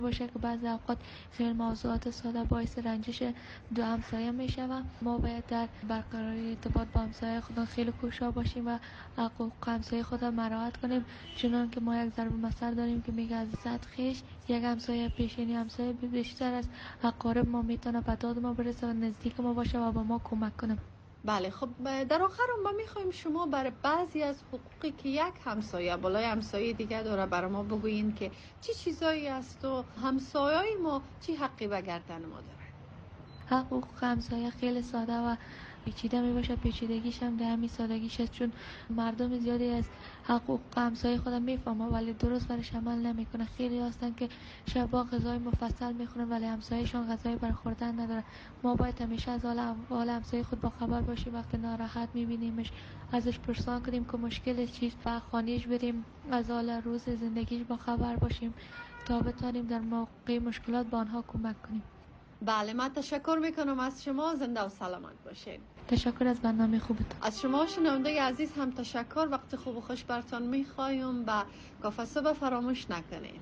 باشه که بعضی اوقات خیلی موضوعات ساده باعث رنجش دو همسایه میشه و ما باید در برقراری ارتباط با همسایه خودمون خیلی کوشا باشیم و حقوق همسایه خود را مراعات کنیم، چون که ما یک ضرب المثل داریم که میگه از 100 خویش یک همسایه پیشینی همسایه بیشتر از اقارب ما میتونه به داد ما برسه و نزدیک ما باشه و با ما کمک کنه. بله، خب در آخر ما میخوایم شما برای بعضی از حقوقی که یک همسایه بالای همسایه دیگه داره برای ما بگویین که چی چیزایی است و همسایه‌ای ما چی حقی به گردن ما داره. حقوق همسایه خیلی ساده و پیچیده می باشه، پیچیدگیش هم در همین سادگیش است، چون مردم زیادی از حقوق همسایه خودم میفهمه ولی درست برش عمل نمیکنه. خیلی هستن که شبا غذای مفصل میخورن ولی همسایه‌شون غذای برای خوردن نداره. ما باید همیشه از حال همسایه خود با خبر باشیم، وقتی ناراحت میبینیمش ازش پرسان کنیم که مشکل چیست و خانه‌اش بریم، از حال روز زندگیش با خبر باشیم تا بتونیم در موقع مشکلات با آنها کمک کنیم. بله، من تشکر میکنم از شما. زنده و سلامت باشین. تشکر از برنامه خوبتون. از شما شنونده عزیز هم تشکر. وقت خوب و خوش برتان میخوایم و کافه صبح فراموش نکنین.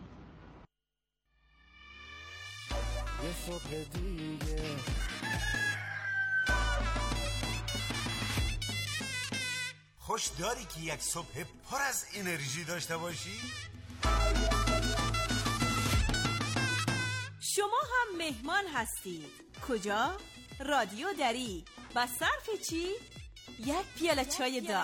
یه صبح دیگه خوش داری که یک صبح پر از انرژی داشته باشی؟ شما هم مهمان هستید. کجا؟ رادیو دری. با صرف چی؟ یک پیاله چای داغ.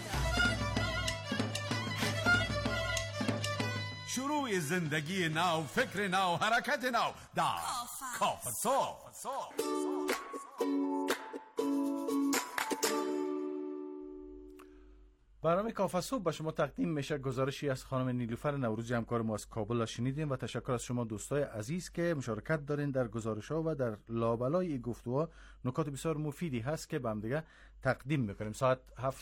شروع زندگی نو، فکر نو، حرکت نو در کافه صبح. برنامه کافه صبح به شما تقدیم میشه. گزارشی از خانم نیلوفر نوروزی همکار ما از کابل شنیدیم و تشکر از شما دوستای عزیز که مشارکت دارین در گزارش‌ها و در لابلای گفتگوها. نکات بسیار مفیدی هست که با هم دیگه تقدیم میکنیم. ساعت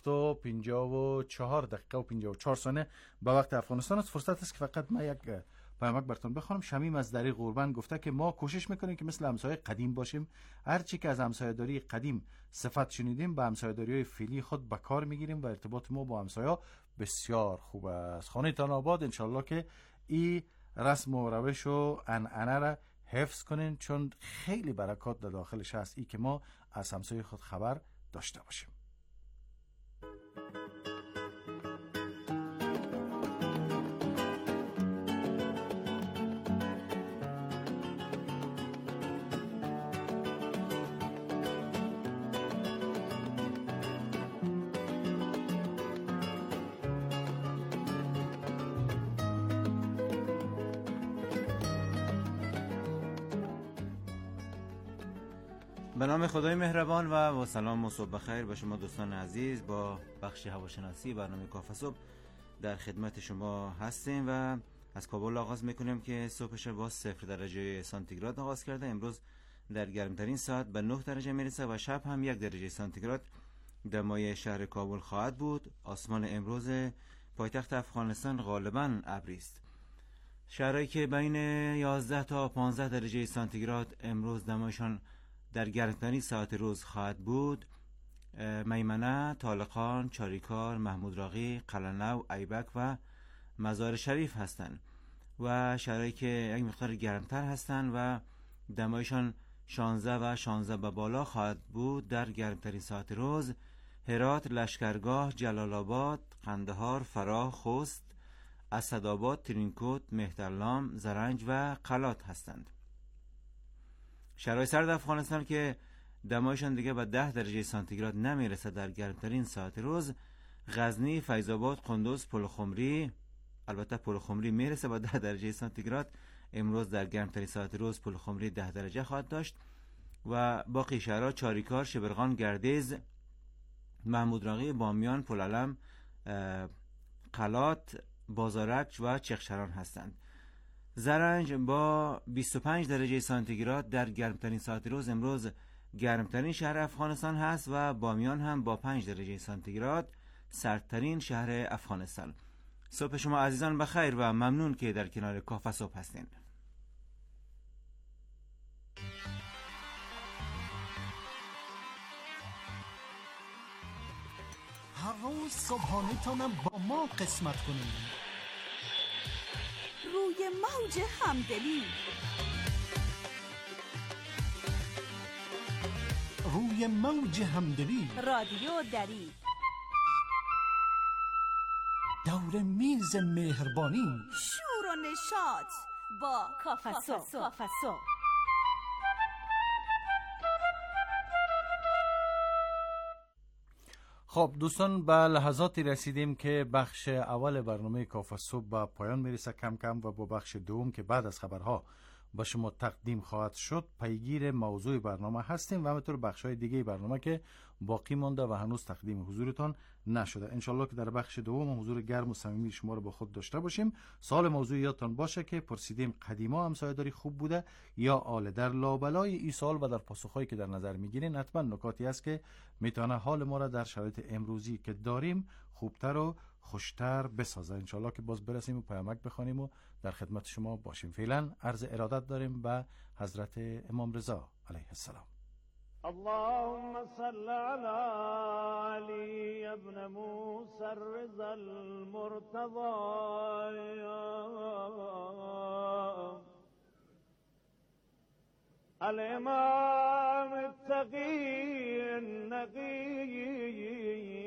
7:54 و 54 ثانیه به وقت افغانستان است. فرصت است که فقط ما یک پیامک براتون بخونم. شمیم از دری قربان گفته که ما کوشش میکنیم که مثل همسایه قدیم باشیم. هرچی که از همسایه‌داری قدیم صفت شنیدیم به همسایه‌داری‌های فعلی خود به کار میگیریم و ارتباط ما با همسایه‌ها بسیار خوب است. خانه‌تان آباد. انشالله که این رسم و روش و عنعنه را حفظ کنین، چون خیلی برکات در داخلش هست ای که ما از همسایه خود خبر داشته باشیم. به نام خدای مهربان و با سلام و صبح بخیر به شما دوستان عزیز. با بخش هواشناسی برنامه کافه صبح در خدمت شما هستیم و از کابل آغاز میکنیم که صبحش با 0 درجه سانتیگراد آغاز کرده. امروز در گرمترین ساعت به 9 درجه میرسه و شب هم 1 درجه سانتیگراد دمای شهر کابل خواهد بود. آسمان امروز پایتخت افغانستان غالبا ابری است. شهرهایی که بین 11 تا 15 درجه سانتیگراد امروز دمایشان در گرمترین ساعت روز خواهد بود: میمنه، طالقان، چاریکار، محمود راقی، قلعه‌نو، ایبک و مزار شریف هستند و شهرهایی که یک مقدار گرمتر هستند و دمایشان 16 و 16 به بالا خواهد بود در گرمترین ساعت روز: هرات، لشکرگاه، جلال آباد، قندهار، فراه، خوست، اسدآباد، ترینکوت، مهترلام، زرنج و قلات هستند. شهرهای سرد افغانستان که دمایشان دیگه به 10 درجه سانتیگراد نمیرسه در گرمترین ساعت روز: غزنی، فیض آباد، قندوز، پلخمری. البته پلخمری میرسه به 10 درجه سانتیگراد. امروز در گرمترین ساعت روز پلخمری 10 درجه خواهد داشت و باقی شهرها چاریکار، شبرغان، گردیز، محمود راقی، بامیان، پلعلم، قلات، بازارک و چغچران هستند. زرنج با 25 درجه سانتیگراد در گرمترین ساعت روز امروز گرمترین شهر افغانستان هست و بامیان هم با 5 درجه سانتیگراد سردترین شهر افغانستان. صبح شما عزیزان بخیر و ممنون که در کنار کافه صبح هستین. هوا صبحانه تانم با ما قسمت کنیم. روی موج همدلی. روی موج همدلی. رادیو دری. دور میز مهربانی. شور و نشاط با کافسو. خب دوستان، به لحظاتی رسیدیم که بخش اول برنامه کافه صبح به پایان میرسه کم کم و با بخش دوم که بعد از خبرها به شما تقدیم خواهد شد پیگیر موضوع برنامه هستیم و همینطور بخش‌های دیگه برنامه که باقی مانده و هنوز تقدیم حضورتان نشده. انشالله که در بخش دوم حضور گرم و صمیمی شما رو با خود داشته باشیم. سوال موضوع یادتان باشه که پرسیدیم قدیما همسایه‌داری خوب بوده یا آله. در لابلای این سوال و در پاسخهایی که در نظر میگیرین حتما نکاتی است که میتونه حال ما را در شرایط امروزی که داریم خوبتر و خوشتر بسازه. انشالله که باز برسیم و پیامک بخوانیم و در خدمت شما باشیم. فعلا عرض ارادت داریم به حضرت امام رضا علیه السلام. اللهم صل على علي ابن موسى الرضا المرتضى الامام التقي النقي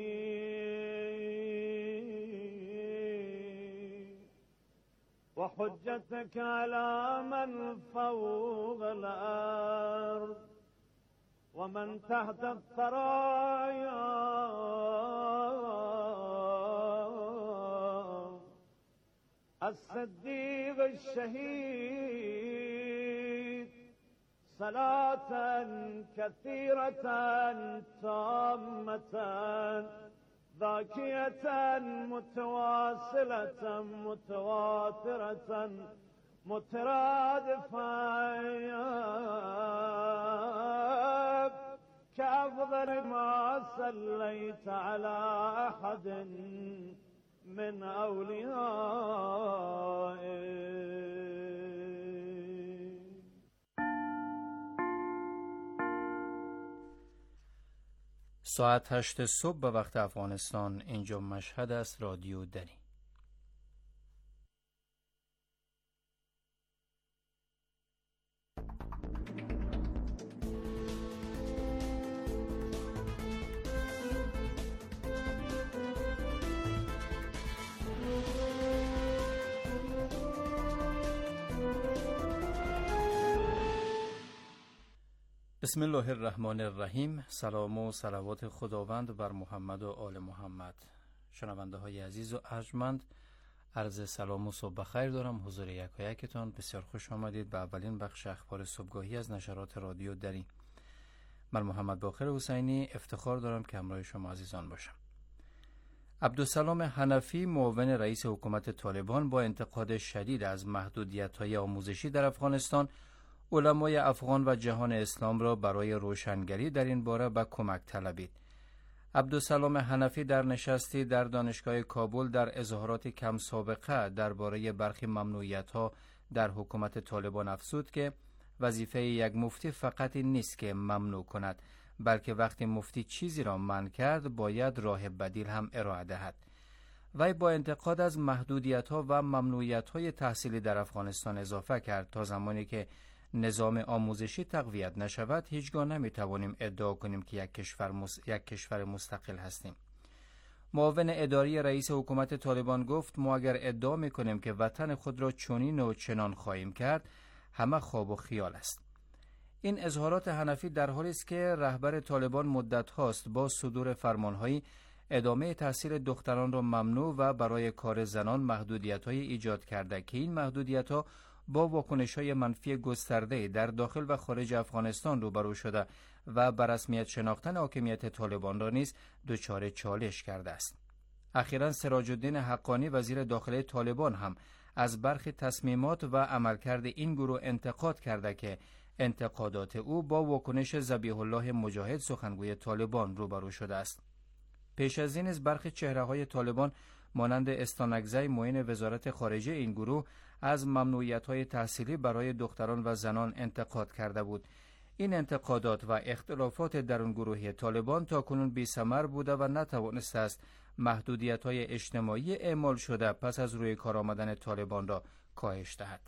وحجتك على من فوق الأرض ومن تحت الثرايا الصديق الشهيد صلاة كثيرة تامة ذاكية متواصلة متواترة مترادفة كأفضل ما صليت على أحد من أوليائك. ساعت 8 صبح به وقت افغانستان. اینجا مشهد است. رادیو دری. بسم الله الرحمن الرحیم. سلام و صلوات خداوند بر محمد و آل محمد. شنونده های عزیز و ارجمند، عرض سلام و صبح بخیر دارم حضور یکایکتان. بسیار خوش آمدید به اولین بخش اخبار صبحگاهی از نشرات رادیو دری. من محمد باقر حسینی افتخار دارم که همراه شما عزیزان باشم. عبدالسلام حنفی، معاون رئیس حکومت طالبان، با انتقاد شدید از محدودیت‌های آموزشی در افغانستان، علمای افغان و جهان اسلام را برای روشنگری در این باره به کمک طلبید. عبدالسلام حنفی در نشستی در دانشگاه کابل در اظهارات کم سابقه درباره برخی ممنوعیت‌ها در حکومت طالبان افزود که وظیفه یک مفتی فقط این نیست که ممنوع کند، بلکه وقتی مفتی چیزی را منع کرد باید راه بدیل هم ارائه دهد. وی با انتقاد از محدودیت‌ها و ممنوعیت‌های تحصیلی در افغانستان اضافه کرد تا زمانی که نظام آموزشی تقویت نشود هیچگاه نمیتوانیم ادعا کنیم که یک کشور مستقل هستیم. معاون اداری رئیس حکومت طالبان گفت ما اگر ادعا میکنیم که وطن خود را چنین و چنان خواهیم کرد همه خواب و خیال است. این اظهارات حنفی در حالی است که رهبر طالبان مدت هاست با صدور فرمانهایی ادامه تحصیل دختران را ممنوع و برای کار زنان محدودیت‌های ایجاد کرده که این محدودیت‌ها با واکنش‌های منفی گسترده در داخل و خارج افغانستان روبرو شده و بر رسمیت شناختن حاکمیت طالبان را نیز دچار چالش کرده است. اخیراً سراج الدین حقانی وزیر داخلی طالبان هم از برخی تصمیمات و عملکرد این گروه انتقاد کرده که انتقادات او با واکنش ذبیح الله مجاهد سخنگوی طالبان روبرو شده است. پیش از این از برخی چهره‌های طالبان مانند استانکزی معین وزارت خارجه این گروه از ممنوعیت‌های تحصیلی برای دختران و زنان انتقاد کرده بود. این انتقادات و اختلافات درون گروهی طالبان تاکنون بی‌ثمر بوده و نتوانسته است محدودیت‌های اجتماعی اعمال شده پس از روی کار آمدن طالبان را کاهش دهد.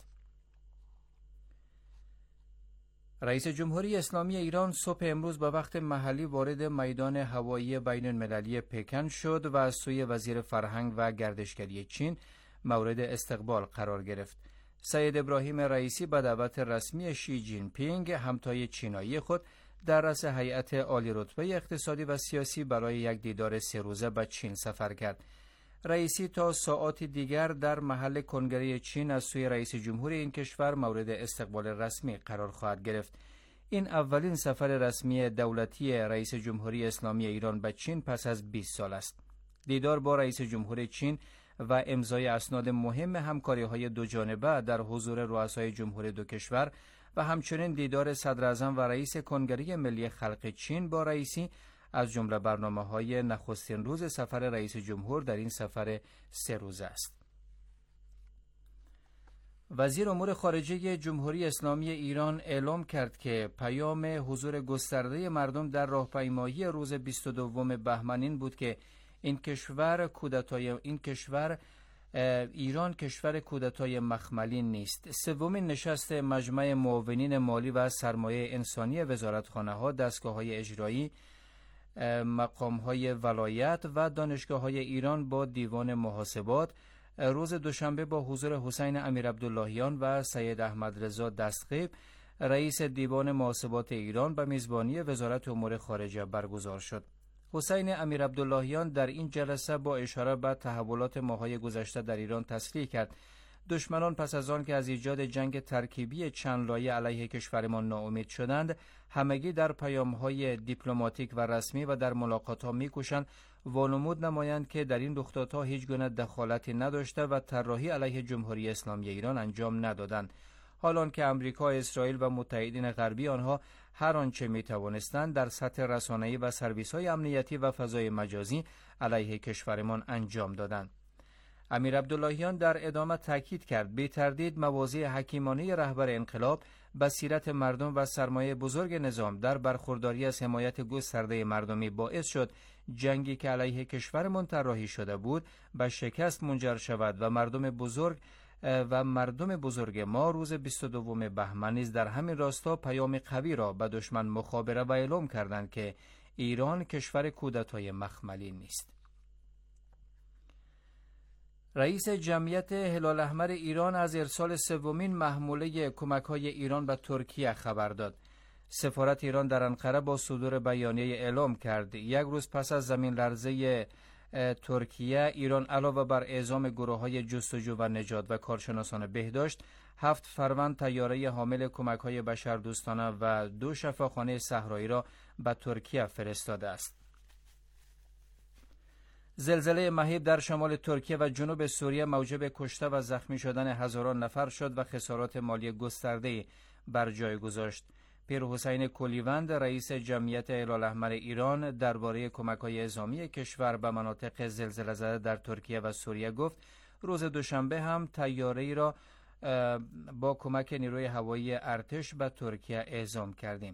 رئیس جمهوری اسلامی ایران صبح امروز به وقت محلی وارد میدان هوایی بین المللی پکن شد و از سوی وزیر فرهنگ و گردشگری چین مورد استقبال قرار گرفت. سید ابراهیم رئیسی به دعوت رسمی شی جین پینگ همتای چینایی خود در رأس هیئت عالی رتبه اقتصادی و سیاسی برای یک دیدار 3 روزه به چین سفر کرد. رئیسی تا ساعات دیگر در محل کنگره چین از سوی رئیس جمهور این کشور مورد استقبال رسمی قرار خواهد گرفت. این اولین سفر رسمی دولتی رئیس جمهوری اسلامی ایران به چین پس از 20 سال است. دیدار با رئیس جمهور چین و امضای اسناد مهم همکاری‌های دوجانبه در حضور رؤسای جمهور دو کشور و همچنین دیدار صدر اعظم و رئیس کنگره ملی خلق چین با رئیسی از جمله برنامه‌های نخستین روز سفر رئیس جمهور در این سفر 3 روزه است. وزیر امور خارجه جمهوری اسلامی ایران اعلام کرد که پیام حضور گسترده مردم در راهپیمایی روز 22 بهمن این بود که ایران کشور کودتای مخملی نیست. سومین نشست مجمع معاونین مالی و سرمایه انسانی وزارتخانه‌ها، دستگاه‌های اجرایی، مقام‌های ولایت و دانشگاه‌های ایران با دیوان محاسبات روز دوشنبه با حضور حسین امیرعبداللهیان و سید احمد رضا دستقیب رئیس دیوان محاسبات ایران به میزبانی وزارت امور خارجه برگزار شد. حسین امیرعبداللهیان در این جلسه با اشاره به تحولات ماه‌های گذشته در ایران تصریح کرد دشمنان پس از آن که از ایجاد جنگ ترکیبی چند لایه علیه کشورمان ناامید شدند، همگی در پیام‌های دیپلماتیک و رسمی و در ملاقات‌ها می‌کوشند وانمود نمایند که در این رخدادها هیچ گونه دخالتی نداشته و طراحی علیه جمهوری اسلامی ایران انجام ندادند. حالان که امریکا، اسرائیل و متحدین غربی آنها هر آنچه می‌توانستند در سطح رسانه‌ای و سرویس‌های امنیتی و فضای مجازی علیه کشورمان انجام دادند. امیرعبداللهیان در ادامه تاکید کرد بی تردید مواضع حکیمانه رهبر انقلاب، بصیرت مردم و سرمایه بزرگ نظام در برخورداری از حمایت گسترده مردمی باعث شد جنگی که علیه کشورمان طراحی شده بود به شکست منجر شود و مردم بزرگ ما روز 22 بهمن نیز در همین راستا پیام قوی را به دشمن مخابره و اعلام کردند که ایران کشور کودتای مخملی نیست. رئیس جمعیت هلال احمر ایران از ارسال سومین محموله کمک‌های ایران به ترکیه خبر داد. سفارت ایران در انقره با صدور بیانیه اعلام کرد یک روز پس از زمین لرزه ترکیه، ایران علاوه بر اعزام گروه‌های جستجو و نجات و کارشناسان بهداشت، 7 فروند طیاره حامل کمک‌های بشردوستانه و 2 شفاخانه صحرایی را به ترکیه فرستاده است. زلزله مهیب در شمال ترکیه و جنوب سوریه موجب کشته و زخمی شدن هزاران نفر شد و خسارات مالی گسترده‌ای بر جای گذاشت. پیر حسین کلیوند رئیس جمعیت هلال احمر ایران درباره کمک‌های اعزامی کشور به مناطق زلزله زده در ترکیه و سوریه گفت روز دوشنبه هم طیاره‌ای را با کمک نیروی هوایی ارتش به ترکیه اعزام کردیم.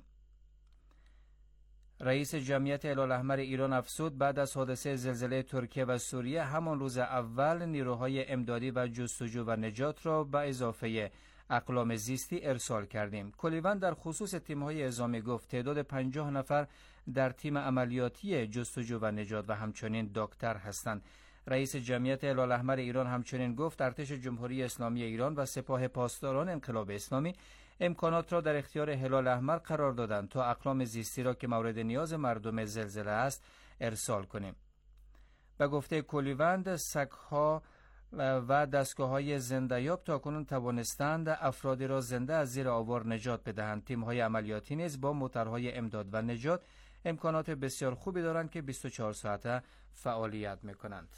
رئیس جمعیت هلال احمر ایران افزود بعد از حادثه زلزله ترکیه و سوریه همان روز اول نیروهای امدادی و جستجو و نجات را به اضافه اقلام زیستی ارسال کردیم. کلیوند در خصوص تیم‌های اعزامی گفت تعداد 50 نفر در تیم عملیاتی جستجو و نجات و همچنین دکتر هستند. رئیس جمعیت هلال احمر ایران همچنین گفت ارتش جمهوری اسلامی ایران و سپاه پاسداران انقلاب اسلامی امکانات را در اختیار هلال احمر قرار دادند تا اقلام زیستی را که مورد نیاز مردم زلزله است ارسال کنیم. به گفته کلیوند سگ‌ها و دستگاه‌های زنده‌یاب تاکنون توانستند افرادی را زنده از زیر آوار نجات بدهند. تیم‌های عملیاتی نیز با موترهای امداد و نجات امکانات بسیار خوبی دارند که 24 ساعته فعالیت می‌کنند.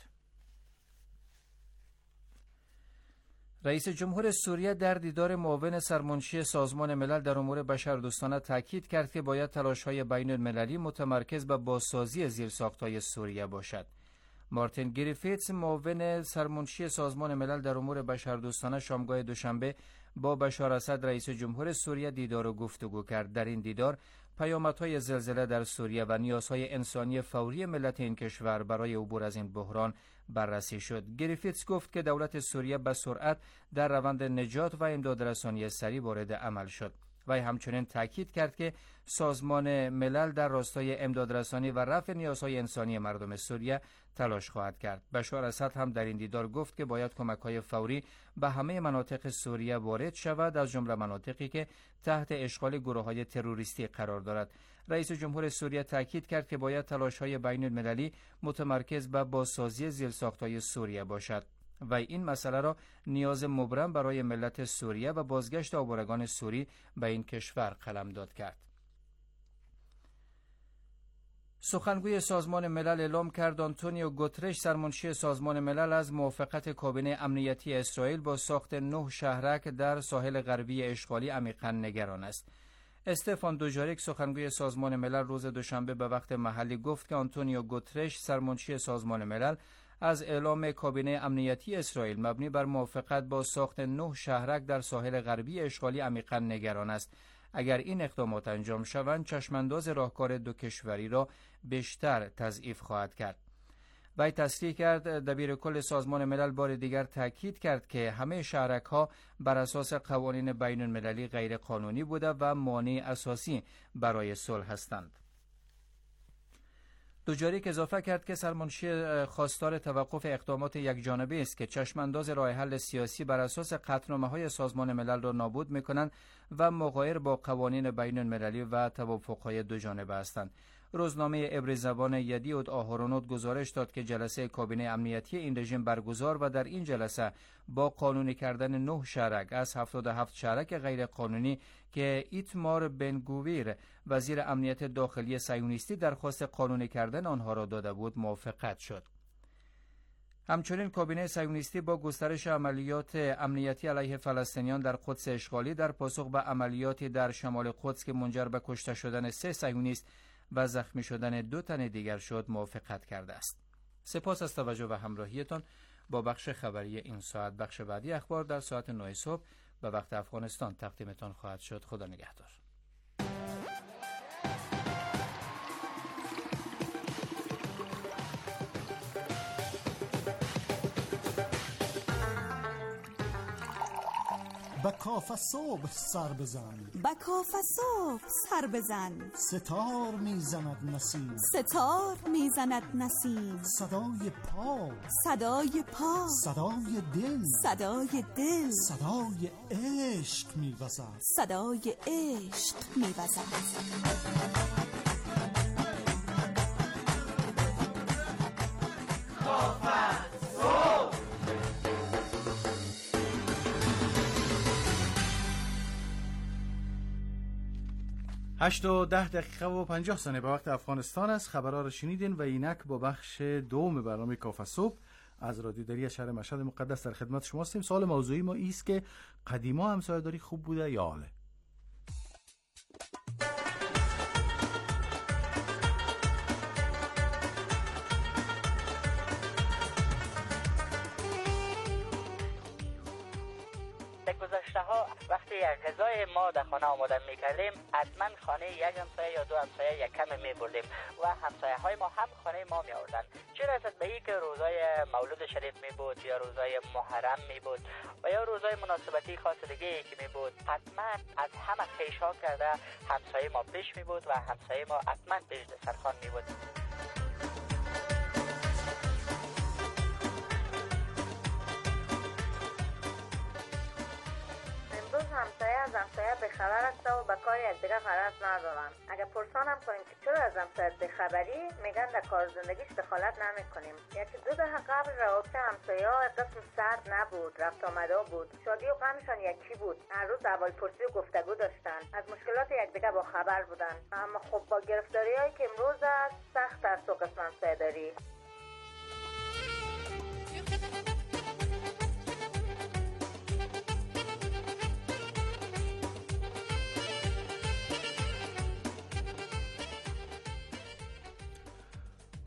رئیس جمهور سوریه در دیدار معاون سرمنشی سازمان ملل در امور بشردوستانه تاکید کرد که باید تلاش‌های بین المللی متمرکز به بازسازی زیرساخت‌های سوریه باشد. مارتین گریفیتس معاون سرمنشی سازمان ملل در امور بشردوستانه شامگاه دوشنبه با بشار اسد رئیس جمهور سوریه دیدار و گفتگو کرد. در این دیدار پیامدهای زلزله در سوریه و نیازهای انسانی فوری ملت این کشور برای عبور از این بحران بررسی شد. گریفیتس گفت که دولت سوریه به سرعت در روند نجات و امدادرسانی سریع وارد عمل شد. وی همچنین تاکید کرد که سازمان ملل در راستای امدادرسانی و رفع نیازهای انسانی مردم سوریه تلاش خواهد کرد. بشار اسد هم در این دیدار گفت که باید کمک‌های فوری به همه مناطق سوریه وارد شود، از جمله مناطقی که تحت اشغال گروه‌های تروریستی قرار دارد. رئیس جمهور سوریه تاکید کرد که باید تلاش‌های بین‌المللی متمرکز به بازسازی زیرساخت‌های سوریه باشد و این مسئله را نیاز مبرم برای ملت سوریه و بازگشت آوارگان سوری به این کشور قلمداد کرد. سخنگوی سازمان ملل اعلام کرد آنتونیو گوترش سرمنشی سازمان ملل از موافقت کابینه امنیتی اسرائیل با ساخت 9 شهرک در ساحل غربی اشغالی عمیقاً نگران است. استفان دوجاریک سخنگوی سازمان ملل روز دوشنبه به وقت محلی گفت که آنتونیو گوترش سرمنشی سازمان ملل از اعلام کابینه امنیتی اسرائیل مبنی بر موافقت با ساخت 9 شهرک در ساحل غربی اشغالی عمیقاً نگران است. اگر این اقدامات انجام شوند چشمانداز راهکار دو کشوری را بیشتر تضعیف خواهد کرد. وی تصریح کرد دبیر کل سازمان ملل بار دیگر تاکید کرد که همه شهرک ها بر اساس قوانین بین المللی غیر قانونی بوده و مانع اساسی برای صلح هستند. دوجاریک اضافه کرد که سرمنشی خواستار توقف اقدامات یکجانبه است که چشمانداز راه حل سیاسی بر اساس قطعنامه‌های سازمان ملل را نابود می‌کنند و مغایر با قوانین بین المللی و توافق‌های دو جانبه هستند. روزنامه عبری زبان یدیوت آهرونوت گزارش داد که جلسه کابینه امنیتی این رژیم برگزار و در این جلسه با قانونی کردن 9 شهرک از 77 شهرک غیر قانونی که ایتمار بنگویر وزیر امنیت داخلی صهیونیستی درخواست قانونی کردن آنها را داده بود موافقت شد. همچنین کابینه صهیونیستی با گسترش عملیات امنیتی علیه فلسطینیان در قدس اشغالی در پاسخ به عملیاتی در شمال قدس که منجر به کشته شدن 3 صهیونیست و زخمی شدن 2 تن دیگر شد موافقت کرده است. سپاس از توجه و همراهیتان با بخش خبری این ساعت. بخش بعدی اخبار در ساعت 9 صبح به وقت افغانستان تقدیمتان خواهد شد. خدا نگهدار. با کاف صبح سر بزن، با کاف صبح سر بزن، ستار میزند نسیم، ستار میزند نسیم، صدای پا، صدای پا، صدای دل، صدای دل، صدای عشق میوزد، صدای عشق میوزد. 8 و 10 دقیقه و 50 ثانیه به وقت افغانستان است. خبرها را شنیدین و اینک با بخش دوم برنامه کاف صبح از رادیو دری شهر مشهد مقدس در خدمت شما هستیم. سوال موضوعی ما است که قدیما همسایه‌داری خوب بوده یا حاله؟ وقتی یک غذای ما در خانه آماده میکردیم حتما خانه یک همسایه یا 2 همسایه یک کم میبردیم و همسایه های ما هم خانه ما می آوردن. چه رسد به این که روزای مولود شریف می بود یا روزای محرم می بود و یا روزای مناسبتی خاص دیگه که می بود، حتما از همه خیش ها کرده همسایه ما پیش می بود و همسایه ما حتما پیش دسترخوان می بود. همسایه از همسایه بخبر است و به کار یکدیگر غرض ندارن. اگر پرسان هم کنیم که چرا از همسایه بخبری، میگن در کار زندگیش دخالت نمیکنیم. یکی 2 دهه قبل روابط همسایه ها قسم سرد نبود، رفت آمده بود، شادی و غمشان یکی بود. هر روز احوال پرسی و گفتگو داشتن، از مشکلات یکدیگر با خبر بودن. اما خب با گرفتاری هایی که امروز است سخت است تو قسم همسایه داری.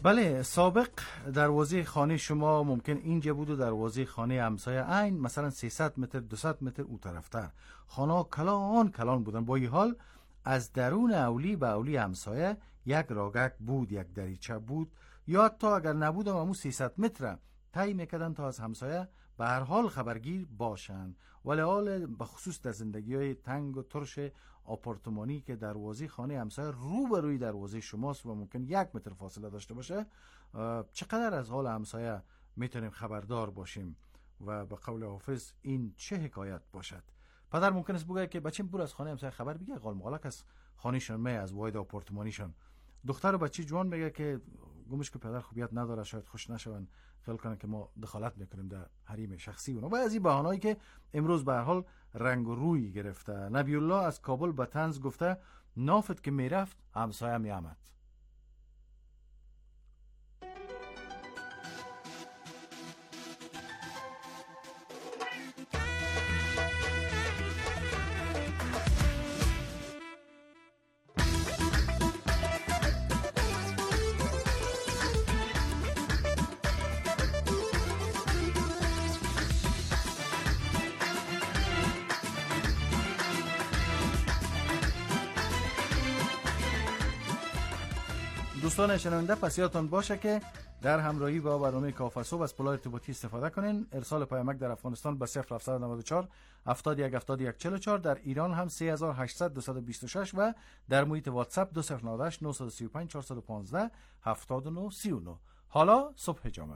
بله، سابق دروازه خانه شما ممکن اینجا بود و دروازه خانه همسایه عین مثلا 300 متر 200 متر او طرفتر. خانه کلان بودن. با این حال از درون اولی به اولی همسایه یک راگک بود، یک دریچه بود، یا حتی اگر نبود همون 300 متر طی میکردن تا از همسایه به هر حال خبرگیر باشن. ولی حال به خصوص در زندگی‌های تنگ و ترش آپارتمانی که دروازه خانه همسایه روبروی دروازه شماست و ممکن 1 متر فاصله داشته باشه، چقدر از حال همسایه میتونیم خبردار باشیم و به قول حافظ این چه حکایت باشد. پدر ممکن است بگه که بچه‌م برو از خانه همسایه خبر بگیر، قال مغلق از خانهشون می از واید آپارتمانیشون. دختر و بچه جوان میگه که گمش که پدر خوبیت نداره، شاید خوش نشون، خیال کنن که ما دخالت میکنیم در حریم شخصی اونها. و از این بهانه‌ای که امروز به هر حال رنگ و روی گرفته. نبی الله از کابل به طنز گفته نافت که میرفت همسایه میامد. دوستان شنونده، پس یادتان باشه که در همراهی با برنامه کافه صبح از پلای ارتباطی استفاده کنین. ارسال پیامک در افغانستان به 0794 71 71 44، در ایران هم 3800 226 و در محیط واتساپ 2098 935 415 79 39. حالا صبح جامعه.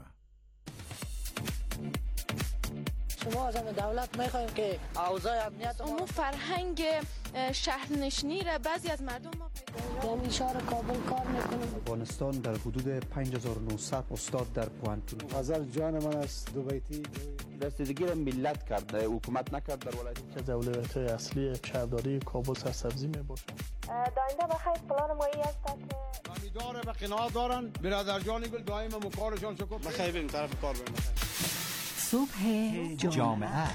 شما از دولت میخوایم که اوضاع امنیت عموم فرهنگ شهرنشینی را بعضی از مردم ما در شهر کابل کار میکنم. افغانستان در حدود 5900 استاد در پوانتون. غزل جان من است دوبیتی رسیدگی را ملت کرده، حکومت نکرد در ولایت. که دولت اصلی شهرداری کابل سرسبزی میباشه. داینده بخیر پلان مایی است که امیدواره به قناعت دارن. برادر جانی گل دائم مکارشان شکر. بخیر بریم طرف کار بریم. صبح جامعه.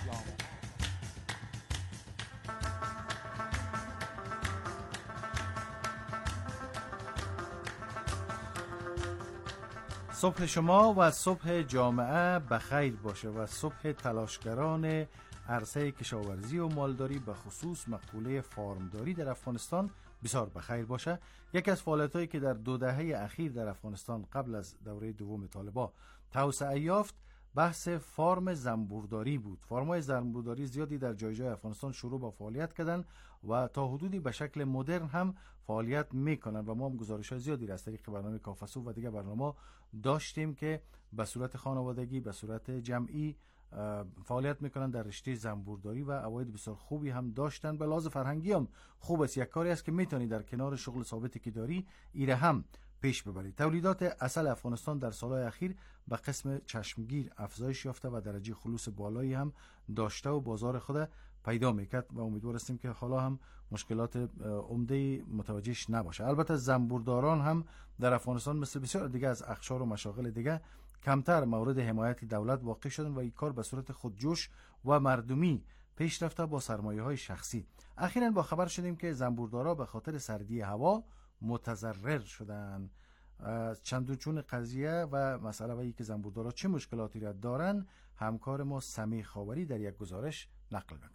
صبح شما و صبح جامعه بخیر باشه و صبح تلاشگران عرصه کشاورزی و مالداری به خصوص مقوله فارمداری در افغانستان بسیار بخیر باشه. یکی از فعالیت‌هایی که در 2 دهه اخیر در افغانستان قبل از دوره دوم طالبان توسعه یافت بحث فارم زنبورداری بود. فارم‌های زنبورداری زیادی در جای افغانستان شروع به فعالیت کردن و تا حدودی به شکل مدرن هم فعالیت میکنن و ما هم گزارش‌های زیادی را از طریق برنامه کافه صبح و دیگر برنامه داشتیم که به صورت خانوادگی به صورت جمعی فعالیت میکنن در رشته زنبورداری و عواید بسیار خوبی هم داشتن. به لحاظ فرهنگی هم خوب است، یک کاری است که میتونی در کنار شغل ثابتی که داری ایره هم پیش ببرید. تولیدات عسل افغانستان در سالهای اخیر به قسم چشمگیر افزایش یافته و درجه خلوص بالایی هم داشته و بازار خود پیدا میکرد و امیدوار هستیم که حالا هم مشکلات عمده متوجهش نباشه. البته زنبورداران هم در افغانستان مثل بسیار دیگه از اقشار و مشاغل دیگه کمتر مورد حمایت دولت واقع شدن و این کار به صورت خودجوش و مردمی پیش رفته با سرمایه‌های شخصی. اخیراً با خبر شدیم که زنبوردارا به خاطر سردی هوا متضرر شدن. چندوچون قضیه و مسئله و ای که زنبوردارا چه مشکلاتی را دارن همکار ما سمیع خاوری در یک گزارش نقل میکنه.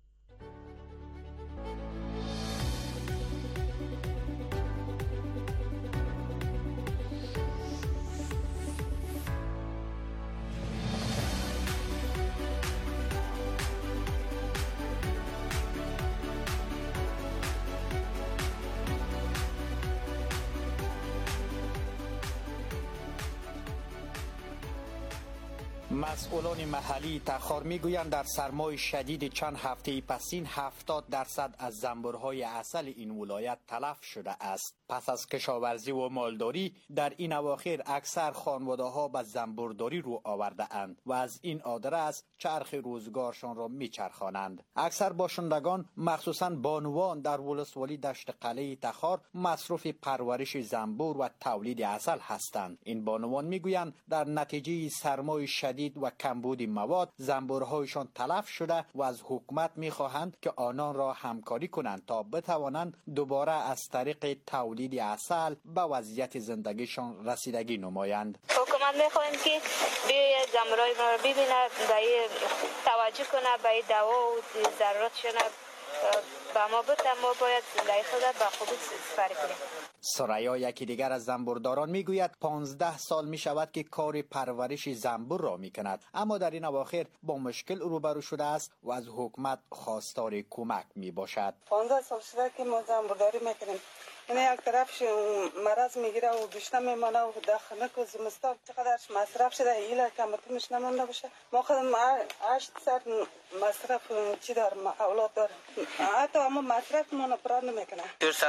مسئولان محلی تخار میگویند در سرمای شدید چند هفته پسین 70% از زنبورهای عسل این ولایت تلف شده است. پس از کشاورزی و مالداری در این اواخر اکثر خانواده‌ها به زنبورداری رو آورده اند و از این آدرس چرخ روزگارشان را میچرخانند. اکثر باشندگان مخصوصاً بانوان در ولسوالی دشت قلعه تخار مصروف پرورش زنبور و تولید عسل هستند. این بانوان میگویند در نتیجه سرمای شدید شدید و کمبود مواد زنبورهایشان تلف شده و از حکومت می‌خواهند که آنان را همکاری کنند تا بتوانند دوباره از طریق تولید عسل به وضعیت زندگیشان رسیدگی نمایند. حکومت می‌خواهیم که بیاید زنبورهای ما را ببینه، به توجه کنه، به دوا و ضرورتشان با ما بده، ما باید زندگی خود به خوبی سپری کنیم. سریا یکی دیگر از زنبورداران میگوید 15 سال می شود که کار پرورش زنبور را می کند، اما در این اواخر با مشکل روبرو شده است و از حکومت خواستار کمک می باشد. 15 سال شده که ما زنبورداری میکنیم. این یک طرفش مرض میگیره و بیشتر میمانه و داخل که زمستان چقدرش مصرف شده ایلا کمترش نمانده باشه. ما خودم 8 ساعت مصرف چی دارم، اولاد دارم، حتی اما مصرف منو برا نمیکنه.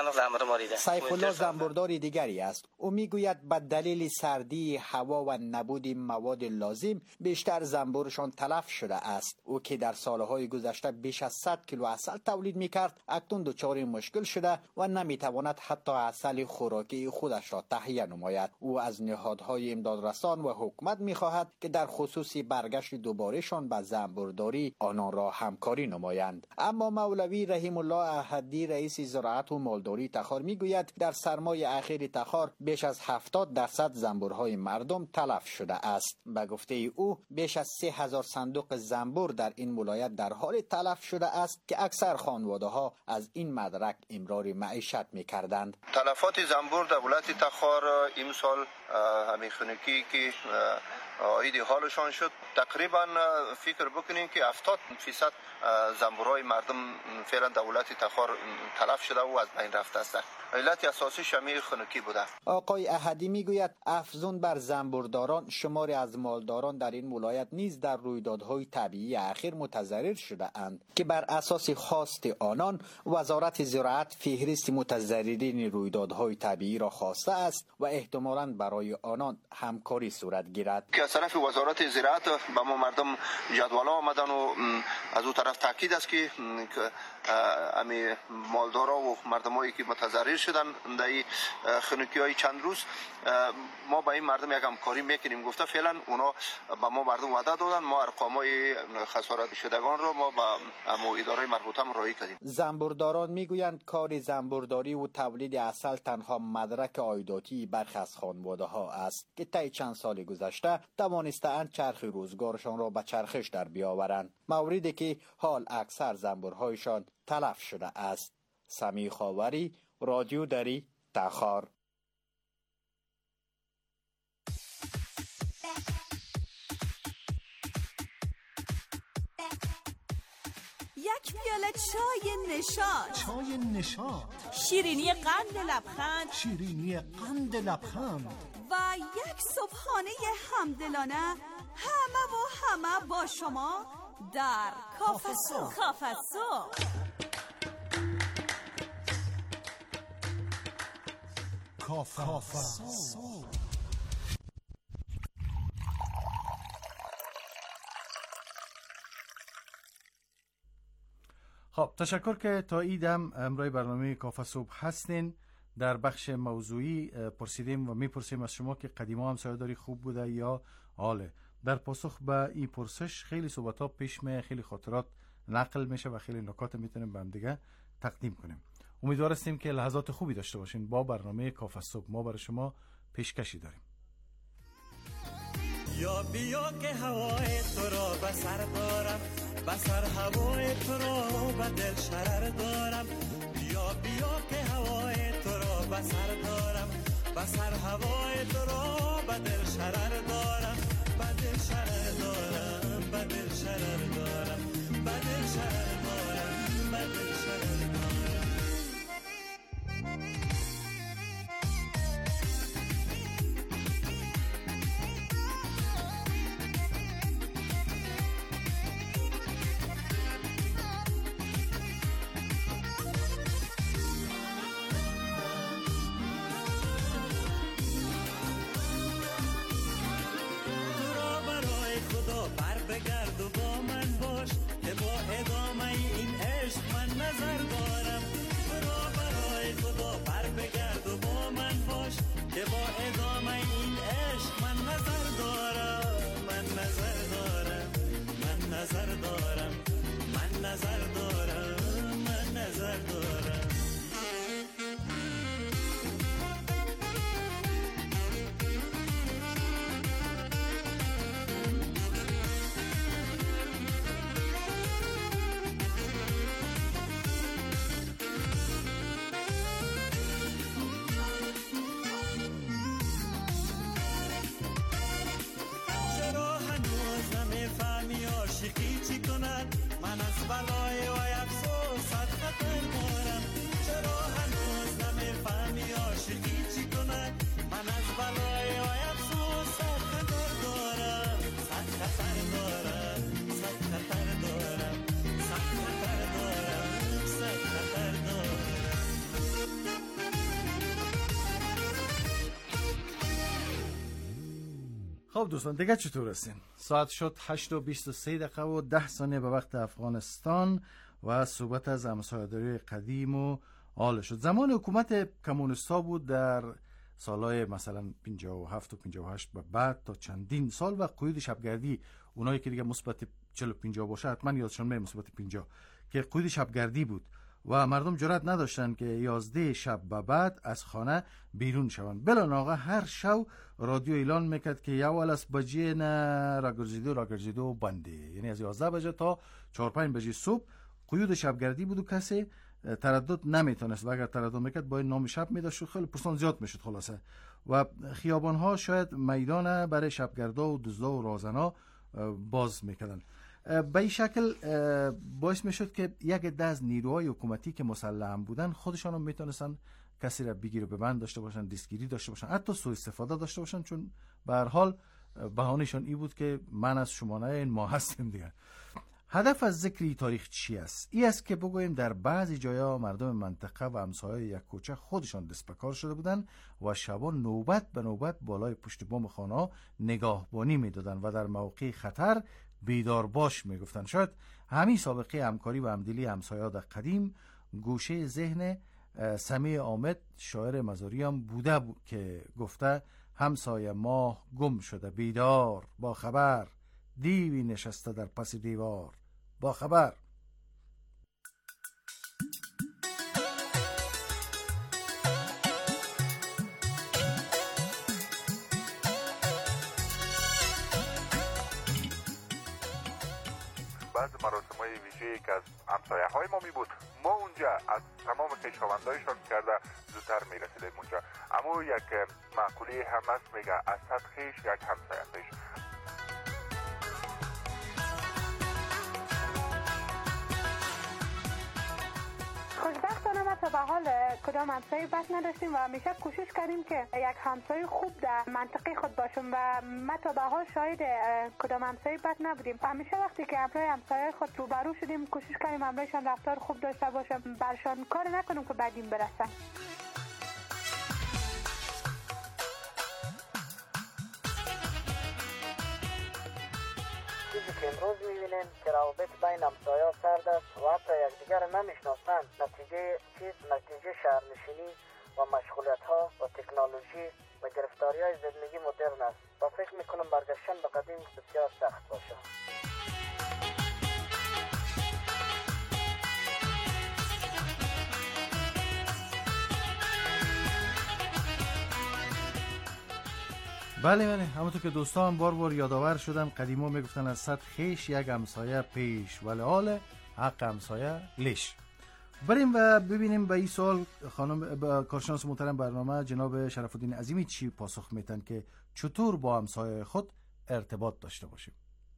سیف الله زنبورداری دیگری است. او میگوید به دلیل سردی هوا و نبود مواد لازم بیشتر زنبورشان تلف شده است. او که در سالهای گذشته بیش از 100 کیلو عسل تولید میکرد اکنون دچار مشکل شده و نمیتواند حتی عسل خوراکی خودش را تهیه نماید. او از نهادهای امدادرسان و حکومت میخواهد که در خصوص برگشت دوبارهشان به زنبورداری آنان را همکاری نمایند. اما مولوی رحیم الله احدی رئیس زراعت و مالداری تخار میگوید در سرمای اخیر تخار بیش از 70% زنبورهای مردم تلف شده است. به گفته او بیش از 3000 صندوق زنبور در این ولایت در حال تلف شده است که اکثر خانواده‌ها از این مدرک امرار معیشت می‌کردند. تلفات زنبور در ولایت تخار امسال همین خنکی که عاید حالشان شد تقریبا فکر بکنیم که 70% زنبورهای مردم فعلا در ولایت تخار تلف شده و از بین رفته است. علت اساسی شمی خنکی بوده. آقای احدی میگوید افزون بر زنبورداران شماری از مالداران در این ولایت نیز در رویدادهای طبیعی اخیر متضرر شده اند که بر اساس خواست آنان وزارت زراعت فهرست متضررین رویدادهای طبیعی را خواسته است و احتمالاً برای آنان همکاری صورت گیرد. که از طرف وزارت زراعت به ما مردم جدولا آمدن و از اون طرف تاکید است که امی مالدارا و مردمایی که متضرر شدن در خنکی‌های چند روز ما با این مردم یک همکاری میکنیم. گفته فعلا اونا با ما مردم وعده دادن، ما ارقامای خسارت شدگان رو ما با اداره مربوطه رایی کردیم. زنبورداران میگویند کار زنبورداری و تولید عسل تنها مدرک عایداتی برخی از خانواده‌ها است که طی چند سال گذشته توانسته‌اند چرخ روزگارشان را به چرخش در بیاورند، موردی که حال اکثر زنبورهایشان تلف شده است. سمیع خاوری، رادیو دری، تخار. یک پیاله چای نشاط. چای نشاط. شیرینی قند لبخند. شیرینی قند لبخند. و یک صبحانه همدلانه همه با شما در کافه صبح. کافه صبح. کافه صبح. خب تشکر که تا ایدم امروی برنامه کافه صبح هستین. در بخش موضوعی پرسیدیم و میپرسیم از شما که قدیما همسایه‌داری خوب بوده یا حاله. در پاسخ به این پرسش خیلی صحبت‌ها پیش میاد، خیلی خاطرات نقل میشه و خیلی نکات میتونیم به هم دیگه تقدیم کنیم. امیدوار هستیم که لحظات خوبی داشته باشین با برنامه کافه صبح. ما برای شما پیشکشی داریم. یا بیا که هوای تو را به سر دارم، به سر هوای تو را به دل شرر دارم. بیا که هوای تو را به سر دارم، به سر هوای تو را به دل شرر دارم. به دل شرر دارم، به دل شرر دارم، به دل شرر دارم، به دل شرر دارم. خب دوستان دیگه چطور هستین؟ ساعت شد 8:23 و 10 ثانیه به وقت افغانستان و صحبت از همسایه‌داری قدیم و حال شد. زمان حکومت کمونیستا بود در سالهای مثلا 57 و 58 به بعد تا چندین سال و قیود شبگردی، اونایی که دیگه مثبت 40 و 50 باشه حتما یادشون میاد مثبت 50 که قیود شبگردی بود و مردم جرأت نداشتن که 11 شب به بعد از خانه بیرون شوند. بلاناغه هر شب رادیو اعلان میکرد که یا ول بجه نه راگرزیدو بنده، یعنی از 11 بجه تا 4-5 بجه صبح قیود شبگردی بود و کسی تردد نمیتونست و اگر تردد میکرد باید نام شب میداشت، خیلی پرسان زیاد میشد خلاصه و خیابان ها شاید میدان برای شبگردا و دزدا و رازنا باز میکردن. به این شکل باعث میشد که یک عده از نیروهای حکومتی که مسلح بودن خودشان هم میتونستن کسی را بگیر و ببند داشته باشن، دستگیری داشته باشن، حتی سوء استفاده داشته باشن، چون به هر حال بهانه‌شان این بود که من از شما نه، این ما هستیم دیگه. هدف از ذکر تاریخ چی است؟ این است که بگوییم در بعضی جایا مردم منطقه و همسایه یک کوچه خودشان دست به کار شده بودن و شبا نوبت به نوبت بالای پشت بام خانه نگاهبانی میدادن و در موقع خطر بیدار باش میگفتن. شاید همین سابقه همکاری و همدلی همسایه در قدیم گوشه ذهن سمیع آمد شاعر مزاری هم بوده که گفته همسایه ماه گم شده بیدار با خبر، دیوی نشسته در پس دیوار با خبر. بعض مراسم‌های ویژه‌ای که از همسایه‌های ما می بود، ما اونجا از تمام خویشاوندایشان کرده زودتر می‌رسیدیم اونجا. اما یک مقوله هم هست میگه از صد خویش یک همسایه خویش. خوشبختانه ما تا به حال کدام همسایه بد نداشتیم و همیشه کوشش کردیم که یک همسایه خوب در منطقه خود باشیم و ما تا به حال شاهد کدام همسایه بد نبودیم. همیشه وقتی که همراه همسایه خود روبرو شدیم کوشش کردیم همراهشان رفتار خوب داشته باشیم، برشان کار نکنیم که بدیم برسن. چیزی که امروز می‌بینیم که روابط بین همسایه‌ها سرد است و حتی یکدیگر را نمی‌شناسند، نتیجه شهرنشینی و مشغولیت‌ها و تکنولوژی و گرفتاری‌های زندگی مدرن است و فکر می‌کنم برگشتن به قدیم بسیار سخت باشه. بله همونطور که دوستان بار یادآور شدن، قدیما میگفتن از صد خیش یک همسایه پیش ولی حال حق همسایه لیش. بریم و ببینیم به این سوال خانم کارشناس محترم برنامه جناب شرف الدین عظیمی چی پاسخ میتن که چطور با همسایه خود ارتباط داشته باشیم.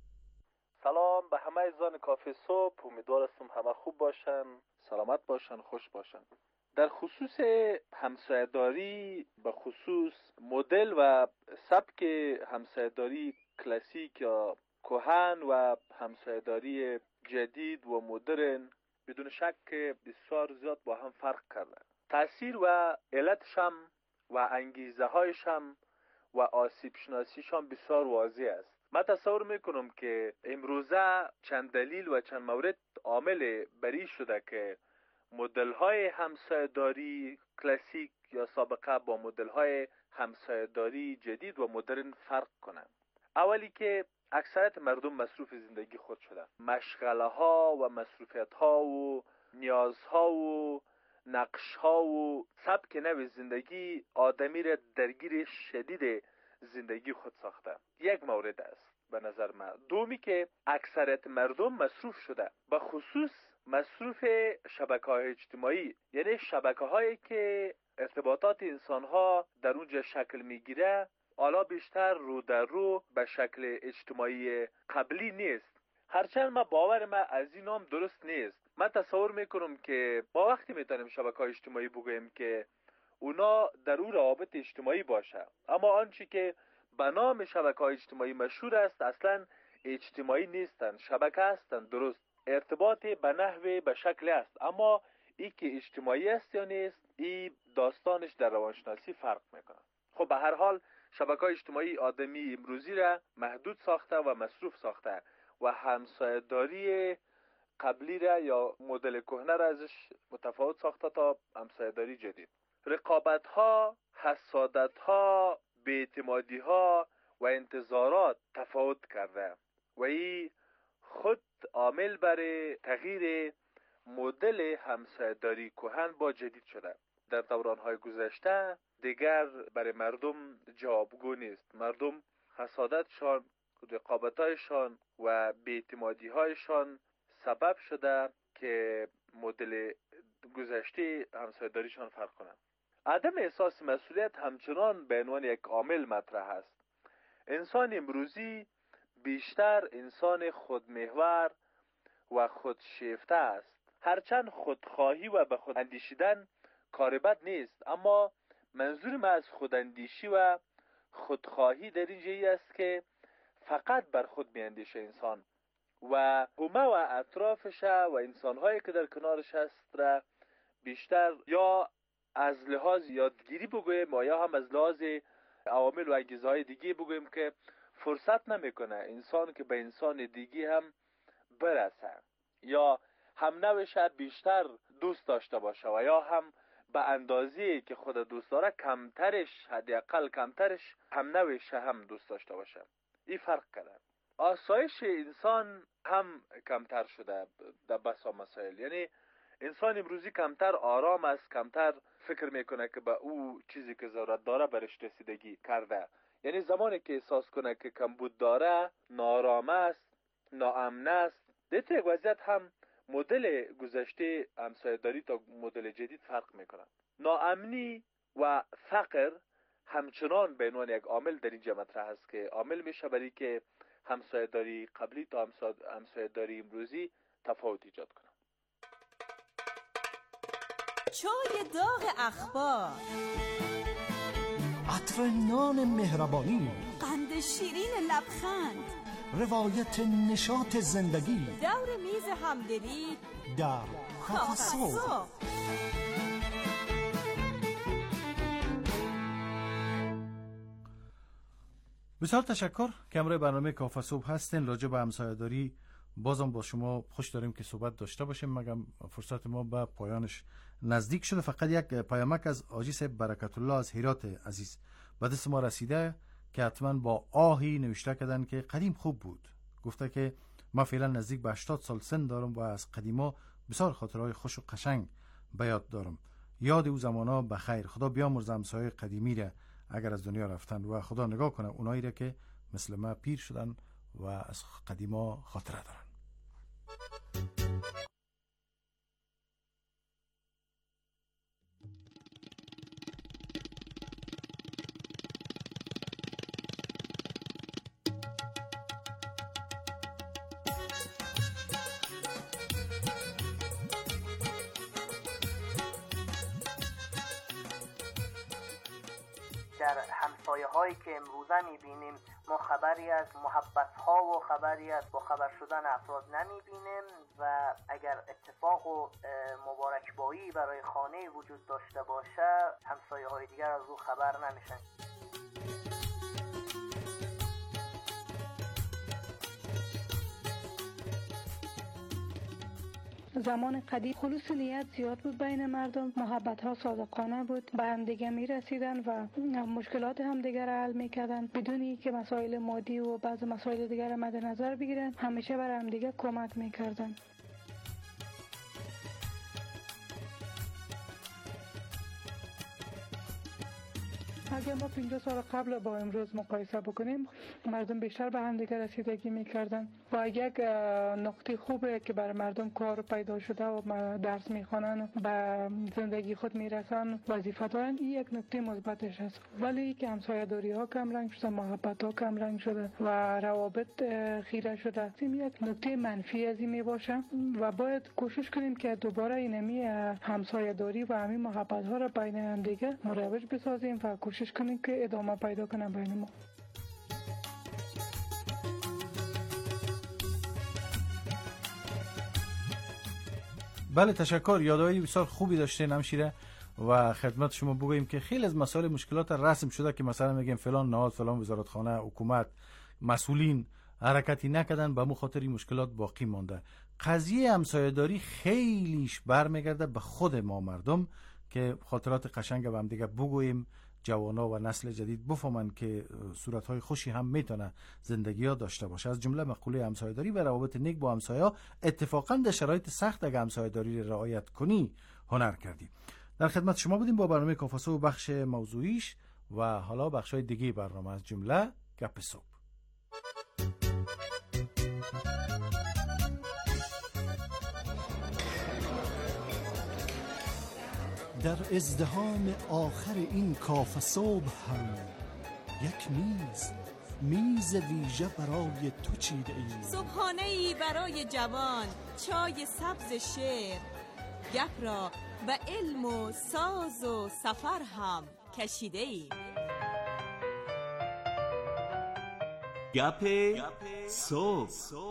سلام به همه عزیزان کافی صبح، امیدوارم همه خوب باشن، سلامت باشن، خوش باشن. در خصوص همسایه‌داری، به خصوص مدل و سبک همسایه‌داری کلاسیک یا کهن و همسایه‌داری جدید و مدرن بدون شک بسیار زیاد با هم فرق کرده. تأثیر و علتش هم و انگیزه هایش هم و آسیب شناسیش هم بسیار واضح است. من تصور میکنم که امروزه چند دلیل و چند مورد عامل بری شده که مدل‌های همسایه‌داری کلاسیک یا سابقه با مدل‌های همسایه‌داری جدید و مدرن فرق کنند. اولی که اکثریت مردم مصروف زندگی خود شدن. مشغله‌ها و مصروفیت‌ها و نیازها و نقش‌ها و سبک نوع زندگی آدمی را درگیر شدید زندگی خود ساخته. یک مورد است به نظر من. دومی که اکثریت مردم مصروف شده، به خصوص مصروف شبکه‌های اجتماعی، یعنی شبکه‌هایی که ارتباطات انسان‌ها در اونجا شکل می‌گیره، حالا بیشتر رو در رو به شکل اجتماعی قبلی نیست. هرچند ما باور ما از این نام درست نیست. من تصور میکنم که ما وقتی میتونیم شبکه‌های اجتماعی بگوییم که اونا در اون روابط اجتماعی باشه، اما آنچه که به نام شبکه‌های اجتماعی مشهور است اصلا اجتماعی نیستند، شبکه هستند. درست ارتباط به نحوه به شکل است، اما ای که اجتماعی است یا نیست، این داستانش در روانشناسی فرق میکنه. خب به هر حال شبکه‌های اجتماعی آدمی امروزی را محدود ساخته و مصروف ساخته و همسایه‌داری قبلی را یا مدل کهنه را ازش متفاوت ساخته تا همسایه‌داری جدید. رقابت‌ها، حسادت‌ها، بی‌اعتمادی‌ها و انتظارات تفاوت کرده و این خود عامل برای تغییر مدل همسایه‌داری کهن با جدید شده. در دوران‌های گذشته دیگر برای مردم جوابگو نیست. مردم حسادتشان، رقابت‌هایشان و بی‌اعتمادی‌هایشان سبب شده که مدل گذشته همسایه‌داریشان فرق کنند. عدم احساس مسئولیت همچنان به عنوان یک عامل مطرح است. انسان امروزی بیشتر انسان خودمحور و خودشیفته است. هرچند خودخواهی و به خود اندیشیدن کار بد نیست، اما منظور من از خوداندیشی و خودخواهی در اینجایی است که فقط بر خود میاندیشه انسان و همه و اطرافش و انسانهایی که در کنارش هست را بیشتر یا از لحاظ یادگیری بگویم و یا هم از لحاظ عوامل و انگیزه‌های دیگه بگویم که فرصت نمیکنه انسان که به انسان دیگه هم برسه یا هم نوش بیشتر دوست داشته باشه و یا هم به اندازه‌ای که خود دوست داره کمترش، حداقل کمترش هم نوش هم دوست داشته باشه. این فرق کرده. آسایش انسان هم کمتر شده در بسا مسائل. یعنی انسان امروزی کمتر آرام است، کمتر فکر میکنه که به او چیزی که ضرورت داره برش رسیدگی کرده. یعنی زمانی که احساس کنه که کمبود داره، ناآرام است، ناامن است. در یک وضعیت هم مدل گذشته همسایه‌داری تا مدل جدید فرق میکنه. ناامنی و فقر همچنان به عنوان یک عامل در اینجا مطرح است که عامل میشه برای که همسایه‌داری قبلی تا همسایه‌داری امروزی تفاوت ایجاد کنه. چای داغ اخبار، عطر نان مهربانی، قند شیرین لبخند، روایت نشاط زندگی، دور میز همدلی در کافه صبح. بسیار تشکر که همراه برنامه کافه صبح هستین. راجع به همسایه‌داری بازم با شما خوش داریم که صحبت داشته باشیم، مگم فرصت ما به پایانش نزدیک شده. فقط یک پیامک از حاجی صاحب برکت الله از هرات عزیز به دست ما رسیده که حتما با آهی نوشته کردن که قدیم خوب بود. گفته که ما فعلا نزدیک به 80 سال سن دارم و از قدیما بسیار خاطرهای خوش و قشنگ به یاد دارم. یاد او زمانا بخیر. خدا بیامرزه همسایه قدیمی را اگر از دنیا رفتن و خدا نگاه کنه اونایی را که مثل ما پیر شدن و از قدیما خاطره دارن. در همسایه هایی که امروزه میبینیم ما خبری از محبت ها و خبری از با خبر شدن افراد نمیبینیم و اگر اتفاق و مبارکبایی برای خانه وجود داشته باشه همسایه های دیگر از او خبر نمیشن. زمان قدیم خلوص نیت زیاد بود بین مردم، محبت ها صادقانه بود، به هم دیگه می رسیدن و مشکلات هم دیگر را حل می کردن بدونی که مسائل مادی و بعض مسائل دیگر را مد نظر بگیرن. همیشه بر هم دیگه کمک می کردن. اگر ما 50 سال قبل با امروز مقایسه بکنیم مردم بیشتر به هم دیگه رسیدگی میکردن و یک نقطه خوبه که برای مردم کار پیدا شده و درس میخوانن و به زندگی خود میرسن وظیفه دارن. این یک نقطه مثبتش است، ولی که همسایه‌داری ها کم رنگ شده، محبت ها کم رنگ شده و روابط خیره شده. این یک نقطه منفی از این میباشه و باید کوشش کنیم که دوباره اینمی همسایه‌داری و همین محبت ها را بین هم دیگه مروج بسازیم و کوشش کنیم که ادامه پیدا کنه بین ما. بله تشکر. یادآوری بسیار خوبی داشته همشیره و خدمت شما بگوییم که خیلی از مسائل مشکلات رسم شده که مثلا میگیم فلان نهاد، فلان وزارتخانه، حکومت، مسئولین حرکتی نکردن، به مو خاطر این مشکلات باقی مانده. قضیه همسایه‌داری خیلیش برمیگرده به خود ما مردم که خاطرات قشنگ با هم دیگه بگوییم، جوانا و نسل جدید بفهمن که صورت‌های خوشی هم میتونه زندگی‌ها داشته باشه. از جمله مقوله همسایه‌داری و روابط نیک با همسایه‌ها اتفاقاً در شرایط سخت اگه همسایه‌داری رعایت کنی هنر کردی. در خدمت شما بودیم با برنامه کافه صبح بخش موضوعیش و حالا بخش‌های دیگه برنامه از جمله گپ صبح. در ازدحام آخر این کافه صبح هم یک میز ویژه برای تو چیده ایم. صبحانه‌ای برای جوان، چای سبز شعر، گپ را به علم و ساز و سفر هم کشیده ایم. گپ صبح.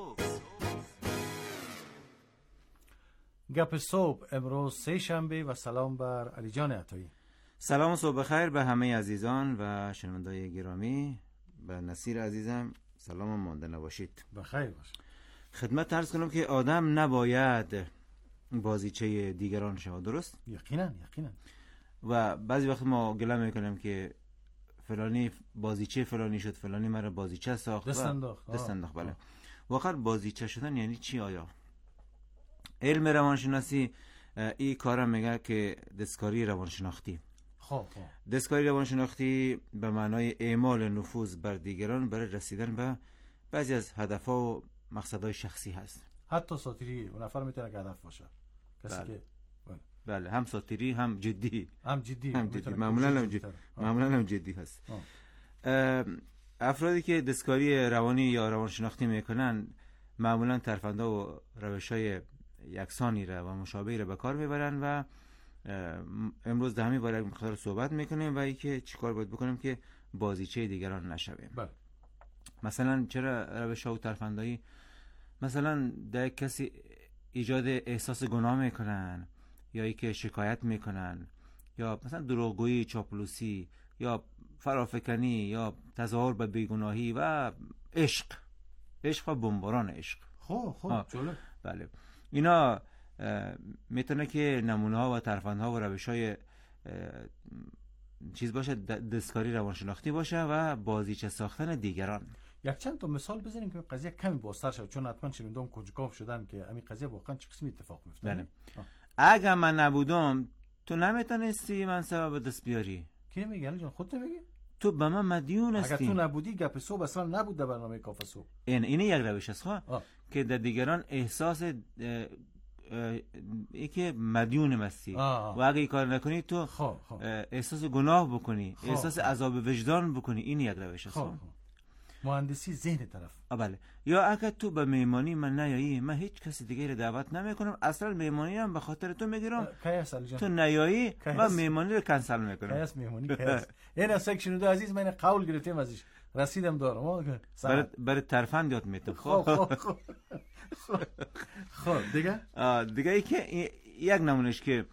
گپ صبح امروز سه شنبه و سلام بر علی جان عطایی. سلام و صبح بخیر به همه عزیزان و شنوندای گرامی. به نصیر عزیزم سلام و مانده نباشید. بخیر باشید. خدمت عرض کنم که آدم نباید بازیچه دیگران شود، درست؟ یقینا. و بعضی وقت ما گله میکنیم که فلانی بازیچه فلانی شد، فلانی مرا بازیچه ساخت، دست انداخت. بله. واقعا بازیچه شدن یعنی چی آیا؟ علم روانشناسی این کارم میگه که دستکاری روانشناختی. دستکاری روانشناختی به معنای اعمال نفوذ بر دیگران برای رسیدن به بعضی از هدفها و مقصدهای شخصی هست. حتی ساتیری اون نفر میتونه که هدف باشه. کسی که بله هم ساتیری هم جدی. معمولا هم جدی هست. افرادی که دستکاری روانی یا روانشناختی میکنن معمولا ترفنده و روش‌های یکسانی را و مشابهی را به کار میبرن و امروز در همین باره یک مقدار صحبت میکنیم و اینکه چیکار باید بکنیم که بازیچه دیگران نشویم. مثلا چرا روش‌ها و ترفندایی؟ مثلا در کسی ایجاد احساس گناه میکنن یا اینکه شکایت میکنن یا مثلا دروغگویی، چاپلوسی یا فرافکنی یا تظاهر به بیگناهی و عشق و بمباران عشق. جالب. بله، اینا میتونه که نمونه ها و ترفندها و روش های چیز باشه، دستکاری روانشناختی باشه و بازیچه ساختن دیگران. یک چند تا مثال بزنیم که قضیه کمی بازتر شد، چون حتما شنیدم کنجکاو شدن که همین قضیه واقعا چه قسمی اتفاق میفته. بله. اگه من نبودم تو نمیتونستی من سبب دست بیاری. کی میگه علی جان؟ خودت میگی؟ تو به من مدیون هستی. اگه تو نبودی گپ صبح اصلا نبود در برنامه کافه صبح. این یک روش است که در دیگران احساس ای که مدیون هستی و اگه این کار نکنی تو احساس گناه بکنی، احساس عذاب وجدان بکنی. این یک روش است. مهندسی ذهن طرف. بله. یا اگه تو به مهمانی من نیایی، من هیچ کسی دیگه رو دعوت نمیکنم، اصلا مهمانی هم به خاطر تو میگیرم. تو نیایی من مهمانی رو کنسل میکنم. کیس مهمانی کیس. این اصلا شنوده عزیز، من قول گرفتم ازش، رسیدم دارم. برای ترفند یاد میتم. دیگه ای که یک نمونهش که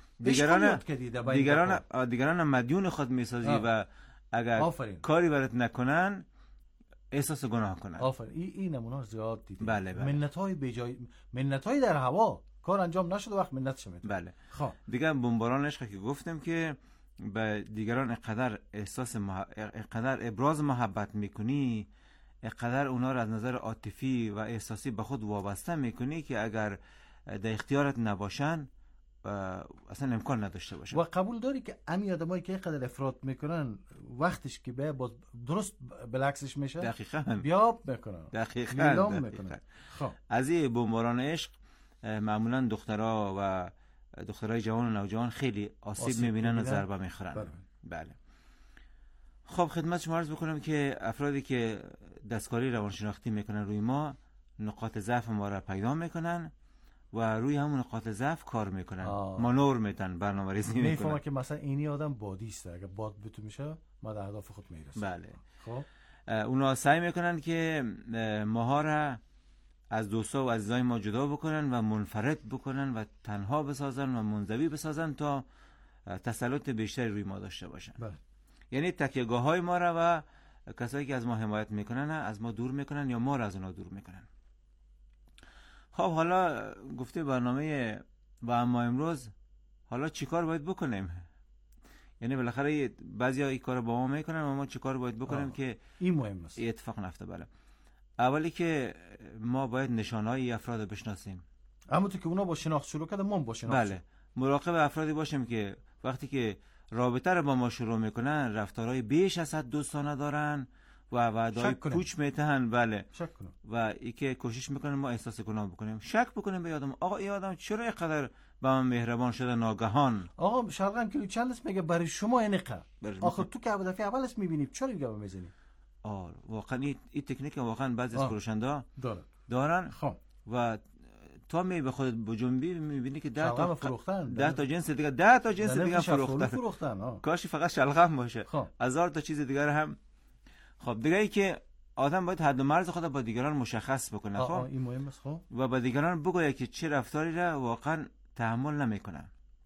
دیگران مدیون خود میسازی و اگر کاری برات نکنن احساس گناه کنن. این نمونه زیاد دیدیم. بله. منت‌های بیجای، منت‌های در هوا، کار انجام نشد وقت منت شد. بله. دیگه بمباران عشق که گفتم که به دیگران اقدر ابراز محبت میکنی، اقدر اونا رو از نظر عاطفی و احساسی به خود وابسته میکنی که اگر در اختیارت نباشن اصلا امکان نداشته باشن. و قبول داری که امی آدمایی که اینقدر افراط میکنن وقتش که به درست بالعکسش میشه؟ دقیقاً بیاب میکنن. دقیقاً. از این بمباران عشق معمولا دخترای جوان و نوجوان خیلی آسیب میبینن و ضربه میخورن. بله. خب خدمت شما عرض بکنم که افرادی که دستکاری روانشناختی میکنن روی ما، نقاط ضعف ما را پیدا میکنن و روی همون نقاط ضعف کار میکنن. مانور میتن، برنامه‌ریزی میکنن. میفهمن که مثلا اینی آدم بادیست، اگه باد بتو میشه ما در اهداف خود میرسیم. بله. خب اونا سعی میکنن که ماها را از دوستا و عزیزای ما جدا بکنن و منفرد بکنن و تنها بسازن و منزوی بسازن تا تسلط بیشتری روی ما داشته باشن. بله. یعنی تکیهگاه های ما را و کسایی که از ما حمایت میکنن از ما دور میکنن یا ما را از اونا دور میکنن. خب حالا گفته برنامه و ما امروز حالا چیکار باید بکنیم؟ یعنی بالاخره بعضیا این کارو با ما میکنن و ما چیکار باید بکنیم که این مهم است. اتفاق نفته. بله. اولی که ما باید نشانه‌های افراد رو بشناسیم. همونطور که اونا با شناخت شروع کردن ما با شناخت. بله. مراقب افرادی باشیم که وقتی که رابطه رو با ما شروع میکنن رفتارهای بیش از حد دوستانه دارن و وعده‌های پوچ میتهن. بله. شک کنیم. و ای که کوشش میکنن ما احساس گناه بکنیم. شک بکنیم به آدم. آقا این آدم چرا اینقدر با من مهربان شده ناگهان؟ آقا شلغم کیلو چند است میگه برای شما اینقدر. آخه تو که دفعه اول است میبینی چرا دیگه میزنی؟ واقعا این تکنیک واقعا بعضی از فروشنده دارن. خب و تو می به خودت بجنبی میبینی که 10 تا فروختن، 10 تا جنس دیگه 10 تا جنس دیگه فروختن. کاش فقط شلغم باشه. خب. هزار تا چیز دیگه هم. خب دیگه ای که آدم باید حد و مرز خود با دیگران مشخص بکنه. خب این مهم است. خب و با دیگران بگه که چه رفتاری را واقعا تحمل نمیکنه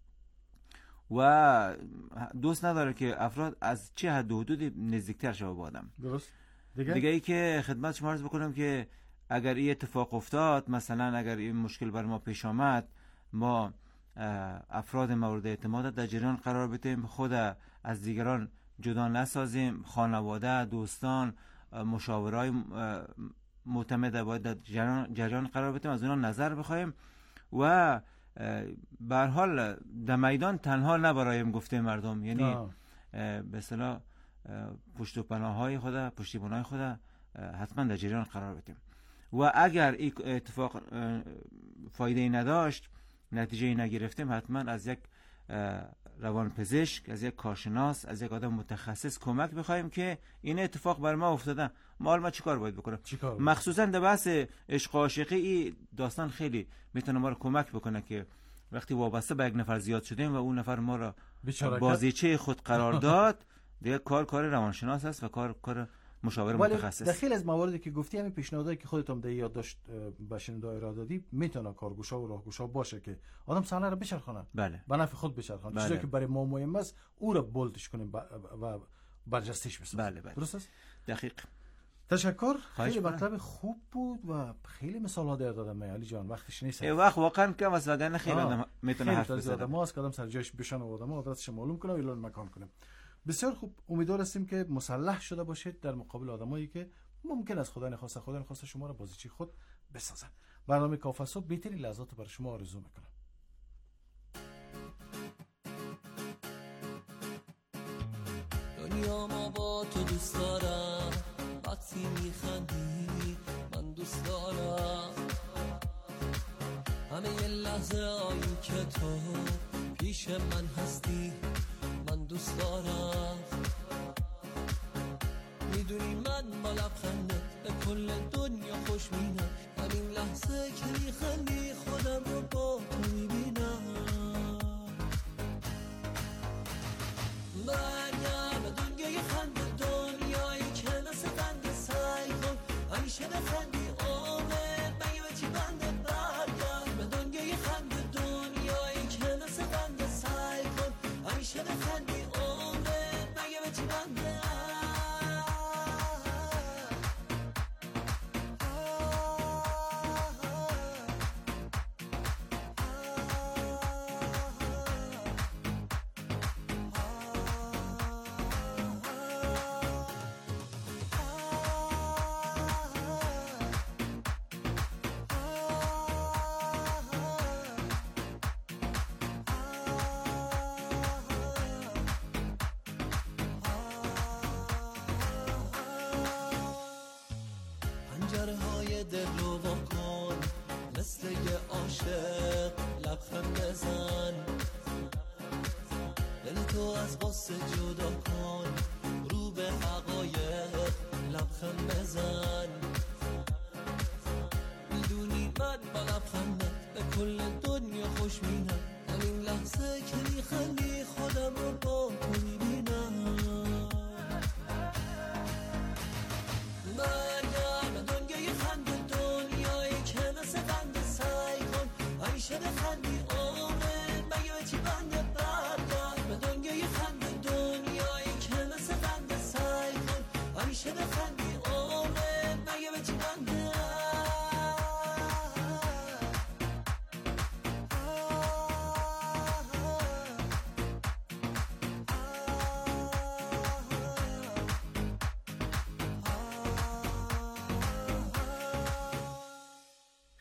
و دوست نداره که افراد از چه حد و حدودی نزدیکتر شوه با آدم. درست. دیگه ای که خدمت شما عرض بکنم که اگر این اتفاق افتاد، مثلا اگر این مشکل بر ما پیش آمد، ما افراد مورد اعتماد در جریان قرار بدیم، خود از دیگران جدا نسازیم، خانواده، دوستان، مشاورای معتمد باید در جریان قرار بدیم، از اونا نظر بخوایم و به هر حال در میدان تنها نبرایم گفته مردم. یعنی به اصطلاح پشت و پناه‌های خود، پشتیبان‌های خود حتما در جریان قرار بدیم و اگر این اتفاق فایده نداشت، نتیجه نگرفتیم، حتما از یک روانپزشک، از یک کارشناس، از یک آدم متخصص کمک بخوایم که این اتفاق بر ما افتاده، ما چیکار باید بکنیم. مخصوصا در بحث عشق و عاشقی این داستان خیلی میتونه ما رو کمک بکنه که وقتی وابسته به یک نفر زیاد شدیم و اون نفر ما را بازیچه خود قرار داد، دیگه کار روانشناس است و کار مشاور متخصص. در خیلی از مواردی که گفتی همین پیشنهادایی که خودت هم در یادداشت به شنونده ارائه دادی میتونه کارگوشا و راهگوشا باشه که آدم صحنه رو بچرخونه. بله. به نفع خود بچرخونه. چیزی که برای ما مهم است او رو بولدش کنیم و برجستش بسازیم. بله. درست است؟ دقیق. تشکر. خیلی مطلب خوب بود و خیلی مثال ها دادم علی جان. وقتش نیست. وقت واقعا کم است وگرنه خیلی آدم میتونه حرف بزنه. ما از کدام سر جایش بشن و آدم عادتش معلوم کنه و اعلان مکان کنیم. بسیار خوب. امیدوار هستیم که مسلح شده باشید در مقابل آدمایی که ممکن است خدا نخواسته شما را بازیچی خود بسازن. برنامه کافه صبح بهترین لحظات برای شما آرزو میکنم. دنیا ما با تو دوست دارم، وقتی میخندی من دوست دارم، همه یه لحظه هایی که تو پیش من هستی من دوست دارم. میدونی من با لبخندت به کل دنیا خوش مینم، همین لحظه که میخندی خودم رو با تو میبینم. برگرد به دنیای خنده، دنیایی که مثل بنده، سعی کن همیشه بخندی عمر مگه به چی بنده. برگرد به دنیای خنده، دنیایی که مثل بنده، سعی کن همیشه بخندی عمر مگه به چی بنده. پنجره های دل رو وا کن، مثل یه عاشق لبخند بزن، دل تو از غصه جدا کن، رو به حقایق لبخند بزن. میدونی من با لبخندت به کل دنیا خوش مینم، همین لحظه که میخندی خودم رو با تو میبینم. همیشه بخندی عمر مگه به چی بنده. برگرد به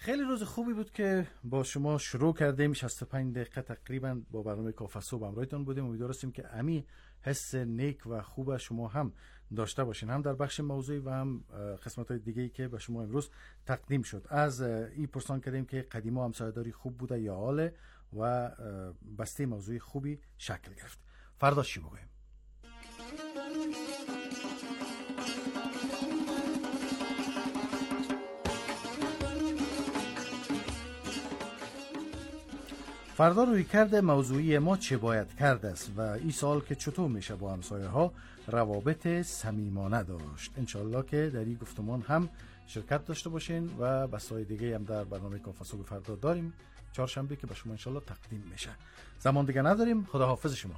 خیلی روز خوبی بود که با شما شروع کردیم. 65 دقیقه تقریبا با برنامه کافه صبح همراهتون بودیم. امیدوار هستیم که امی حس نیک و خوب شما هم داشته باشین، هم در بخش موضوعی و هم قسمت‌های دیگه‌ای که به شما امروز تقدیم شد. از این پرسان کردیم که قدیما همسایه‌داری خوب بوده یا حاله و بسته موضوعی خوبی شکل گرفت. فردا چی بگویم؟ فردا روی کرده موضوعی ما چه باید کرد است و این سوال که چطور میشه با همسایه ها روابط صمیمانه داشت. انشالله که در این گفتمان هم شرکت داشته باشین و بسای دیگه هم در برنامه کافه صبح فردا داریم چهارشنبه که به شما انشالله تقدیم میشه. زمان دیگه نداریم. خدا حافظ شما.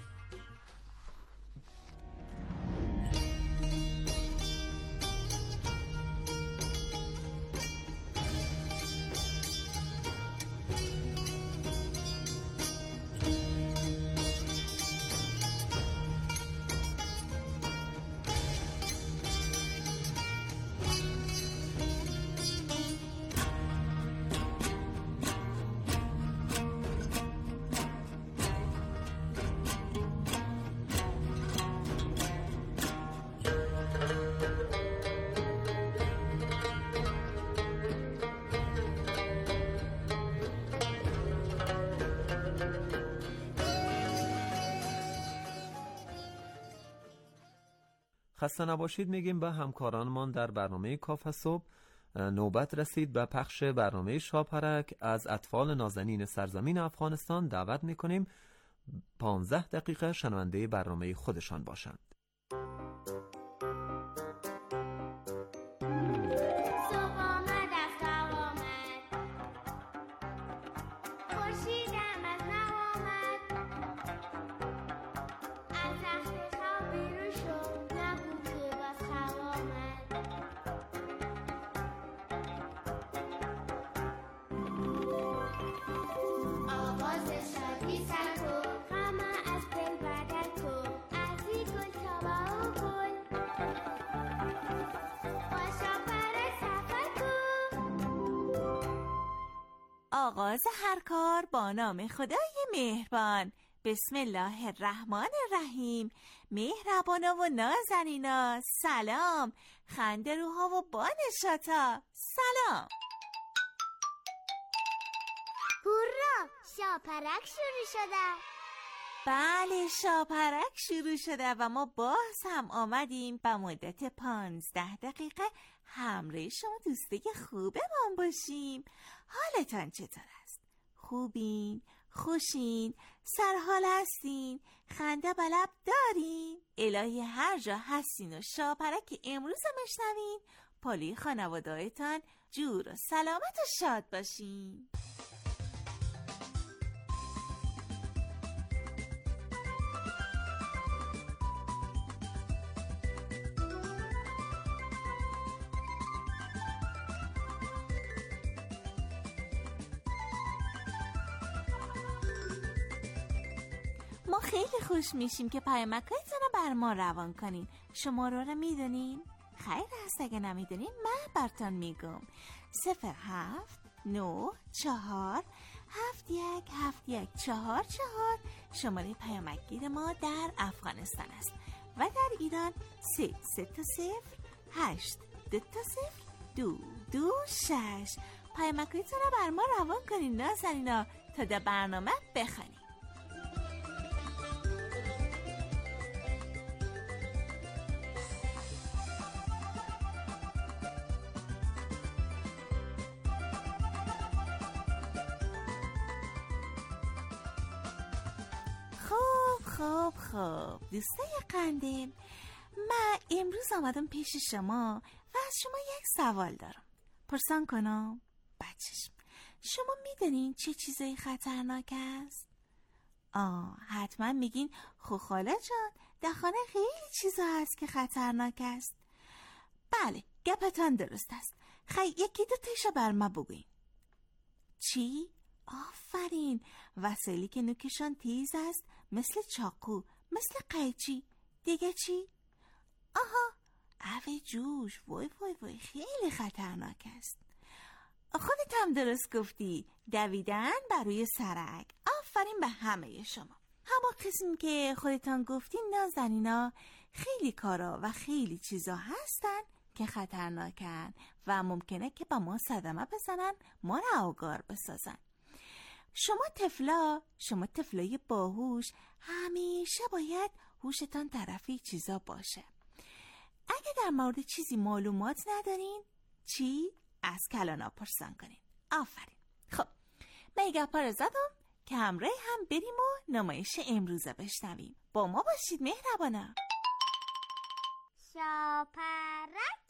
خسته نباشید میگیم به همکارانمان در برنامه کافه صبح. نوبت رسید به پخش برنامه شاپرک. از اطفال نازنین سرزمین افغانستان دعوت میکنیم 15 دقیقه شنونده برنامه خودشان باشند. آغاز هر کار با نام خدای مهربان. بسم الله الرحمن الرحیم. مهربانا و نازنینا سلام، خنده روها و بانشاتا سلام. هورا، شاپرک شروع شده. بله شاپرک شروع شده و ما باز هم آمدیم به مدت 15 دقیقه همراه شما دوستای خوبمان باشیم. حالتان چطور است؟ خوبین؟ خوشین؟ سرحال هستین؟ خنده به لب دارین؟ الهی هر جا هستین و شاپرک امروز مشنوین پالی خانواده‌تان جور و سلامت و شاد باشین. ما خیلی خوش میشیم که پیامک‌هایتون رو بر ما روان کنین. شماره رو میدونین؟ خیر هست اگه نمیدونین من براتون میگم. 079471714 شماره پیامک‌گیر ما در افغانستان است و در ایران 308202226. پیامک‌هایتون رو بر ما روان کنین نازنینا تا در برنامه بخونین. خب دوستای قندیم، من امروز آمدم پیش شما و از شما یک سوال دارم. پرسان کنم؟ بچشم. شما میدونین چه چیزایی خطرناک است؟ حتما میگین خو خاله جان در خانه خیلی چیزا هست که خطرناک است. بله گپتان درست است. یکی دو تاشو بر ما بگوین. چی؟ آفرین، وسایلی که نوکشان تیز است، مثل چاقو، مثل قیچی. دیگه چی؟ اوه جوش، وای خیلی خطرناک است. خودت هم درست گفتی، دویدن بر روی سرک. آفرین به همه شما. همون قسم که خودتان گفتین نازنینا، خیلی کارا و خیلی چیزا هستن که خطرناکن و ممکنه که با ما صدمه بزنن، ما رو آگار بسازن. شما طفلای باهوش همیشه باید هوشتان طرفی چیزا باشه. اگه در مورد چیزی معلومات ندارین، چی؟ از کلانا پرسان کنین. آفرین. خب من گپا رو زدم که همراه هم بریم و نمایش امروزه بشنویم. با ما باشید مهربانا. شاپرک.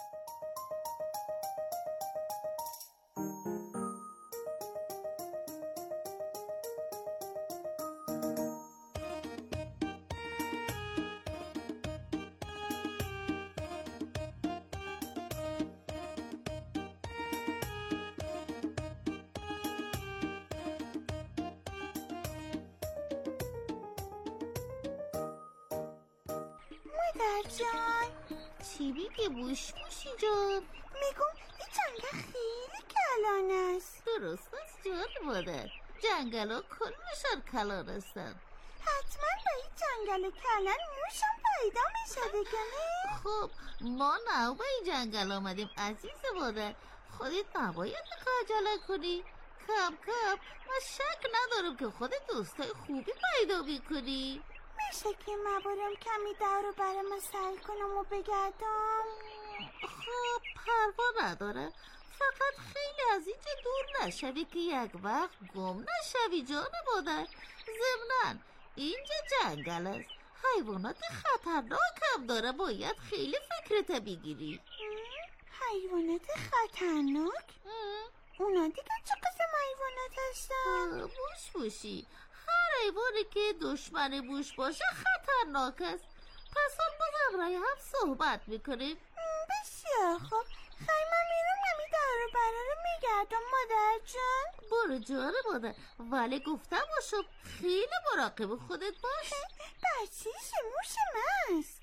مادر جان، چی میگه بوشی جان؟ میگم این جنگل خیلی کلان است. درست است جان مادر، جنگل ها کلشان کلان هستن. حتما با این جنگل کلان موشم پیدا میشه دیگه نه؟ خب ما نه با این جنگل آمدیم عزیز مادر، خودت نباید خجالت کنی. کم کم من شک ندارم که خودت دوستای خوبی پیدا میکنی. میشه که من برم کمی دور برای من سعی کنم و بگردم؟ خب پروا نداره، فقط خیلی از اینجا دور نشوی که یک وقت گم نشوی جان مادر. ضمناً اینجا جنگل است، حیوانات خطرناک هم داره، باید خیلی فکرت بگیری. حیوانات خطرناک؟ اونا دیگه چه قسم حیوانات هستن؟ بوشی، هر حیوانی که دشمن بوش باشه خطرناک است. پس اون با همراه هم صحبت میکنیم. بسیار خوب، خیلی من میرم همین دارو برا رو میگردم مادر جان. برو جان مادر، ولی گفتم باشم خیلی مراقب خودت باش. بچیش موش من است.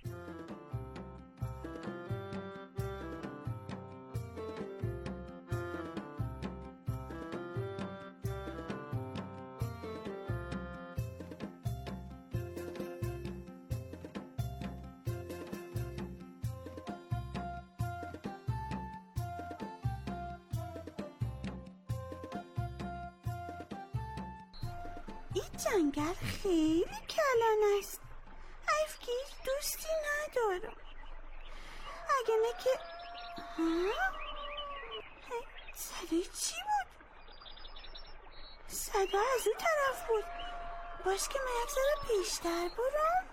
این جنگل خیلی کلان است. حیف که هیچ دوستی ندارم. اگه نه که صدای چی بود؟ صدا از اون طرف بود. باش که من یک ذره پیشتر برم.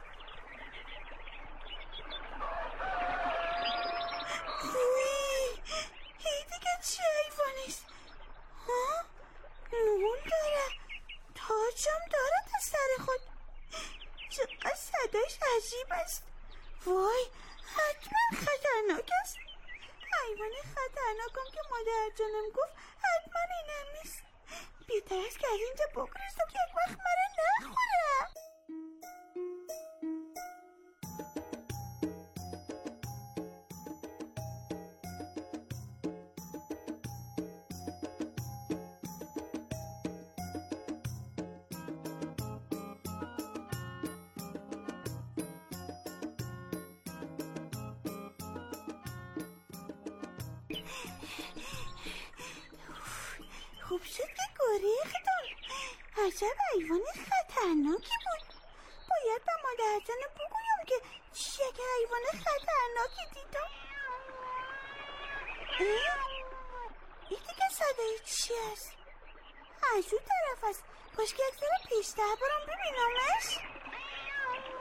هی دیگه چه حیوانیست؟ نور داره، تاجم داره تا سر خود. چقدر صداش عجیب است. وای، حتما خطرناک است. حیوان خطرناکم که مادر جانم گفت حتما اینم نیست. بهتر است که از اینجا بگریزم که یک وقت مرا نخوره. خوب شد که گریختم. عجب حیوان خطرناکی بود. باید به مادر جانم بگویم که چه حیوان خطرناکی دیدم. این دیگه صدای چی است؟ از اون طرف است. باش که یک ذره پیشتر برم ببینمش.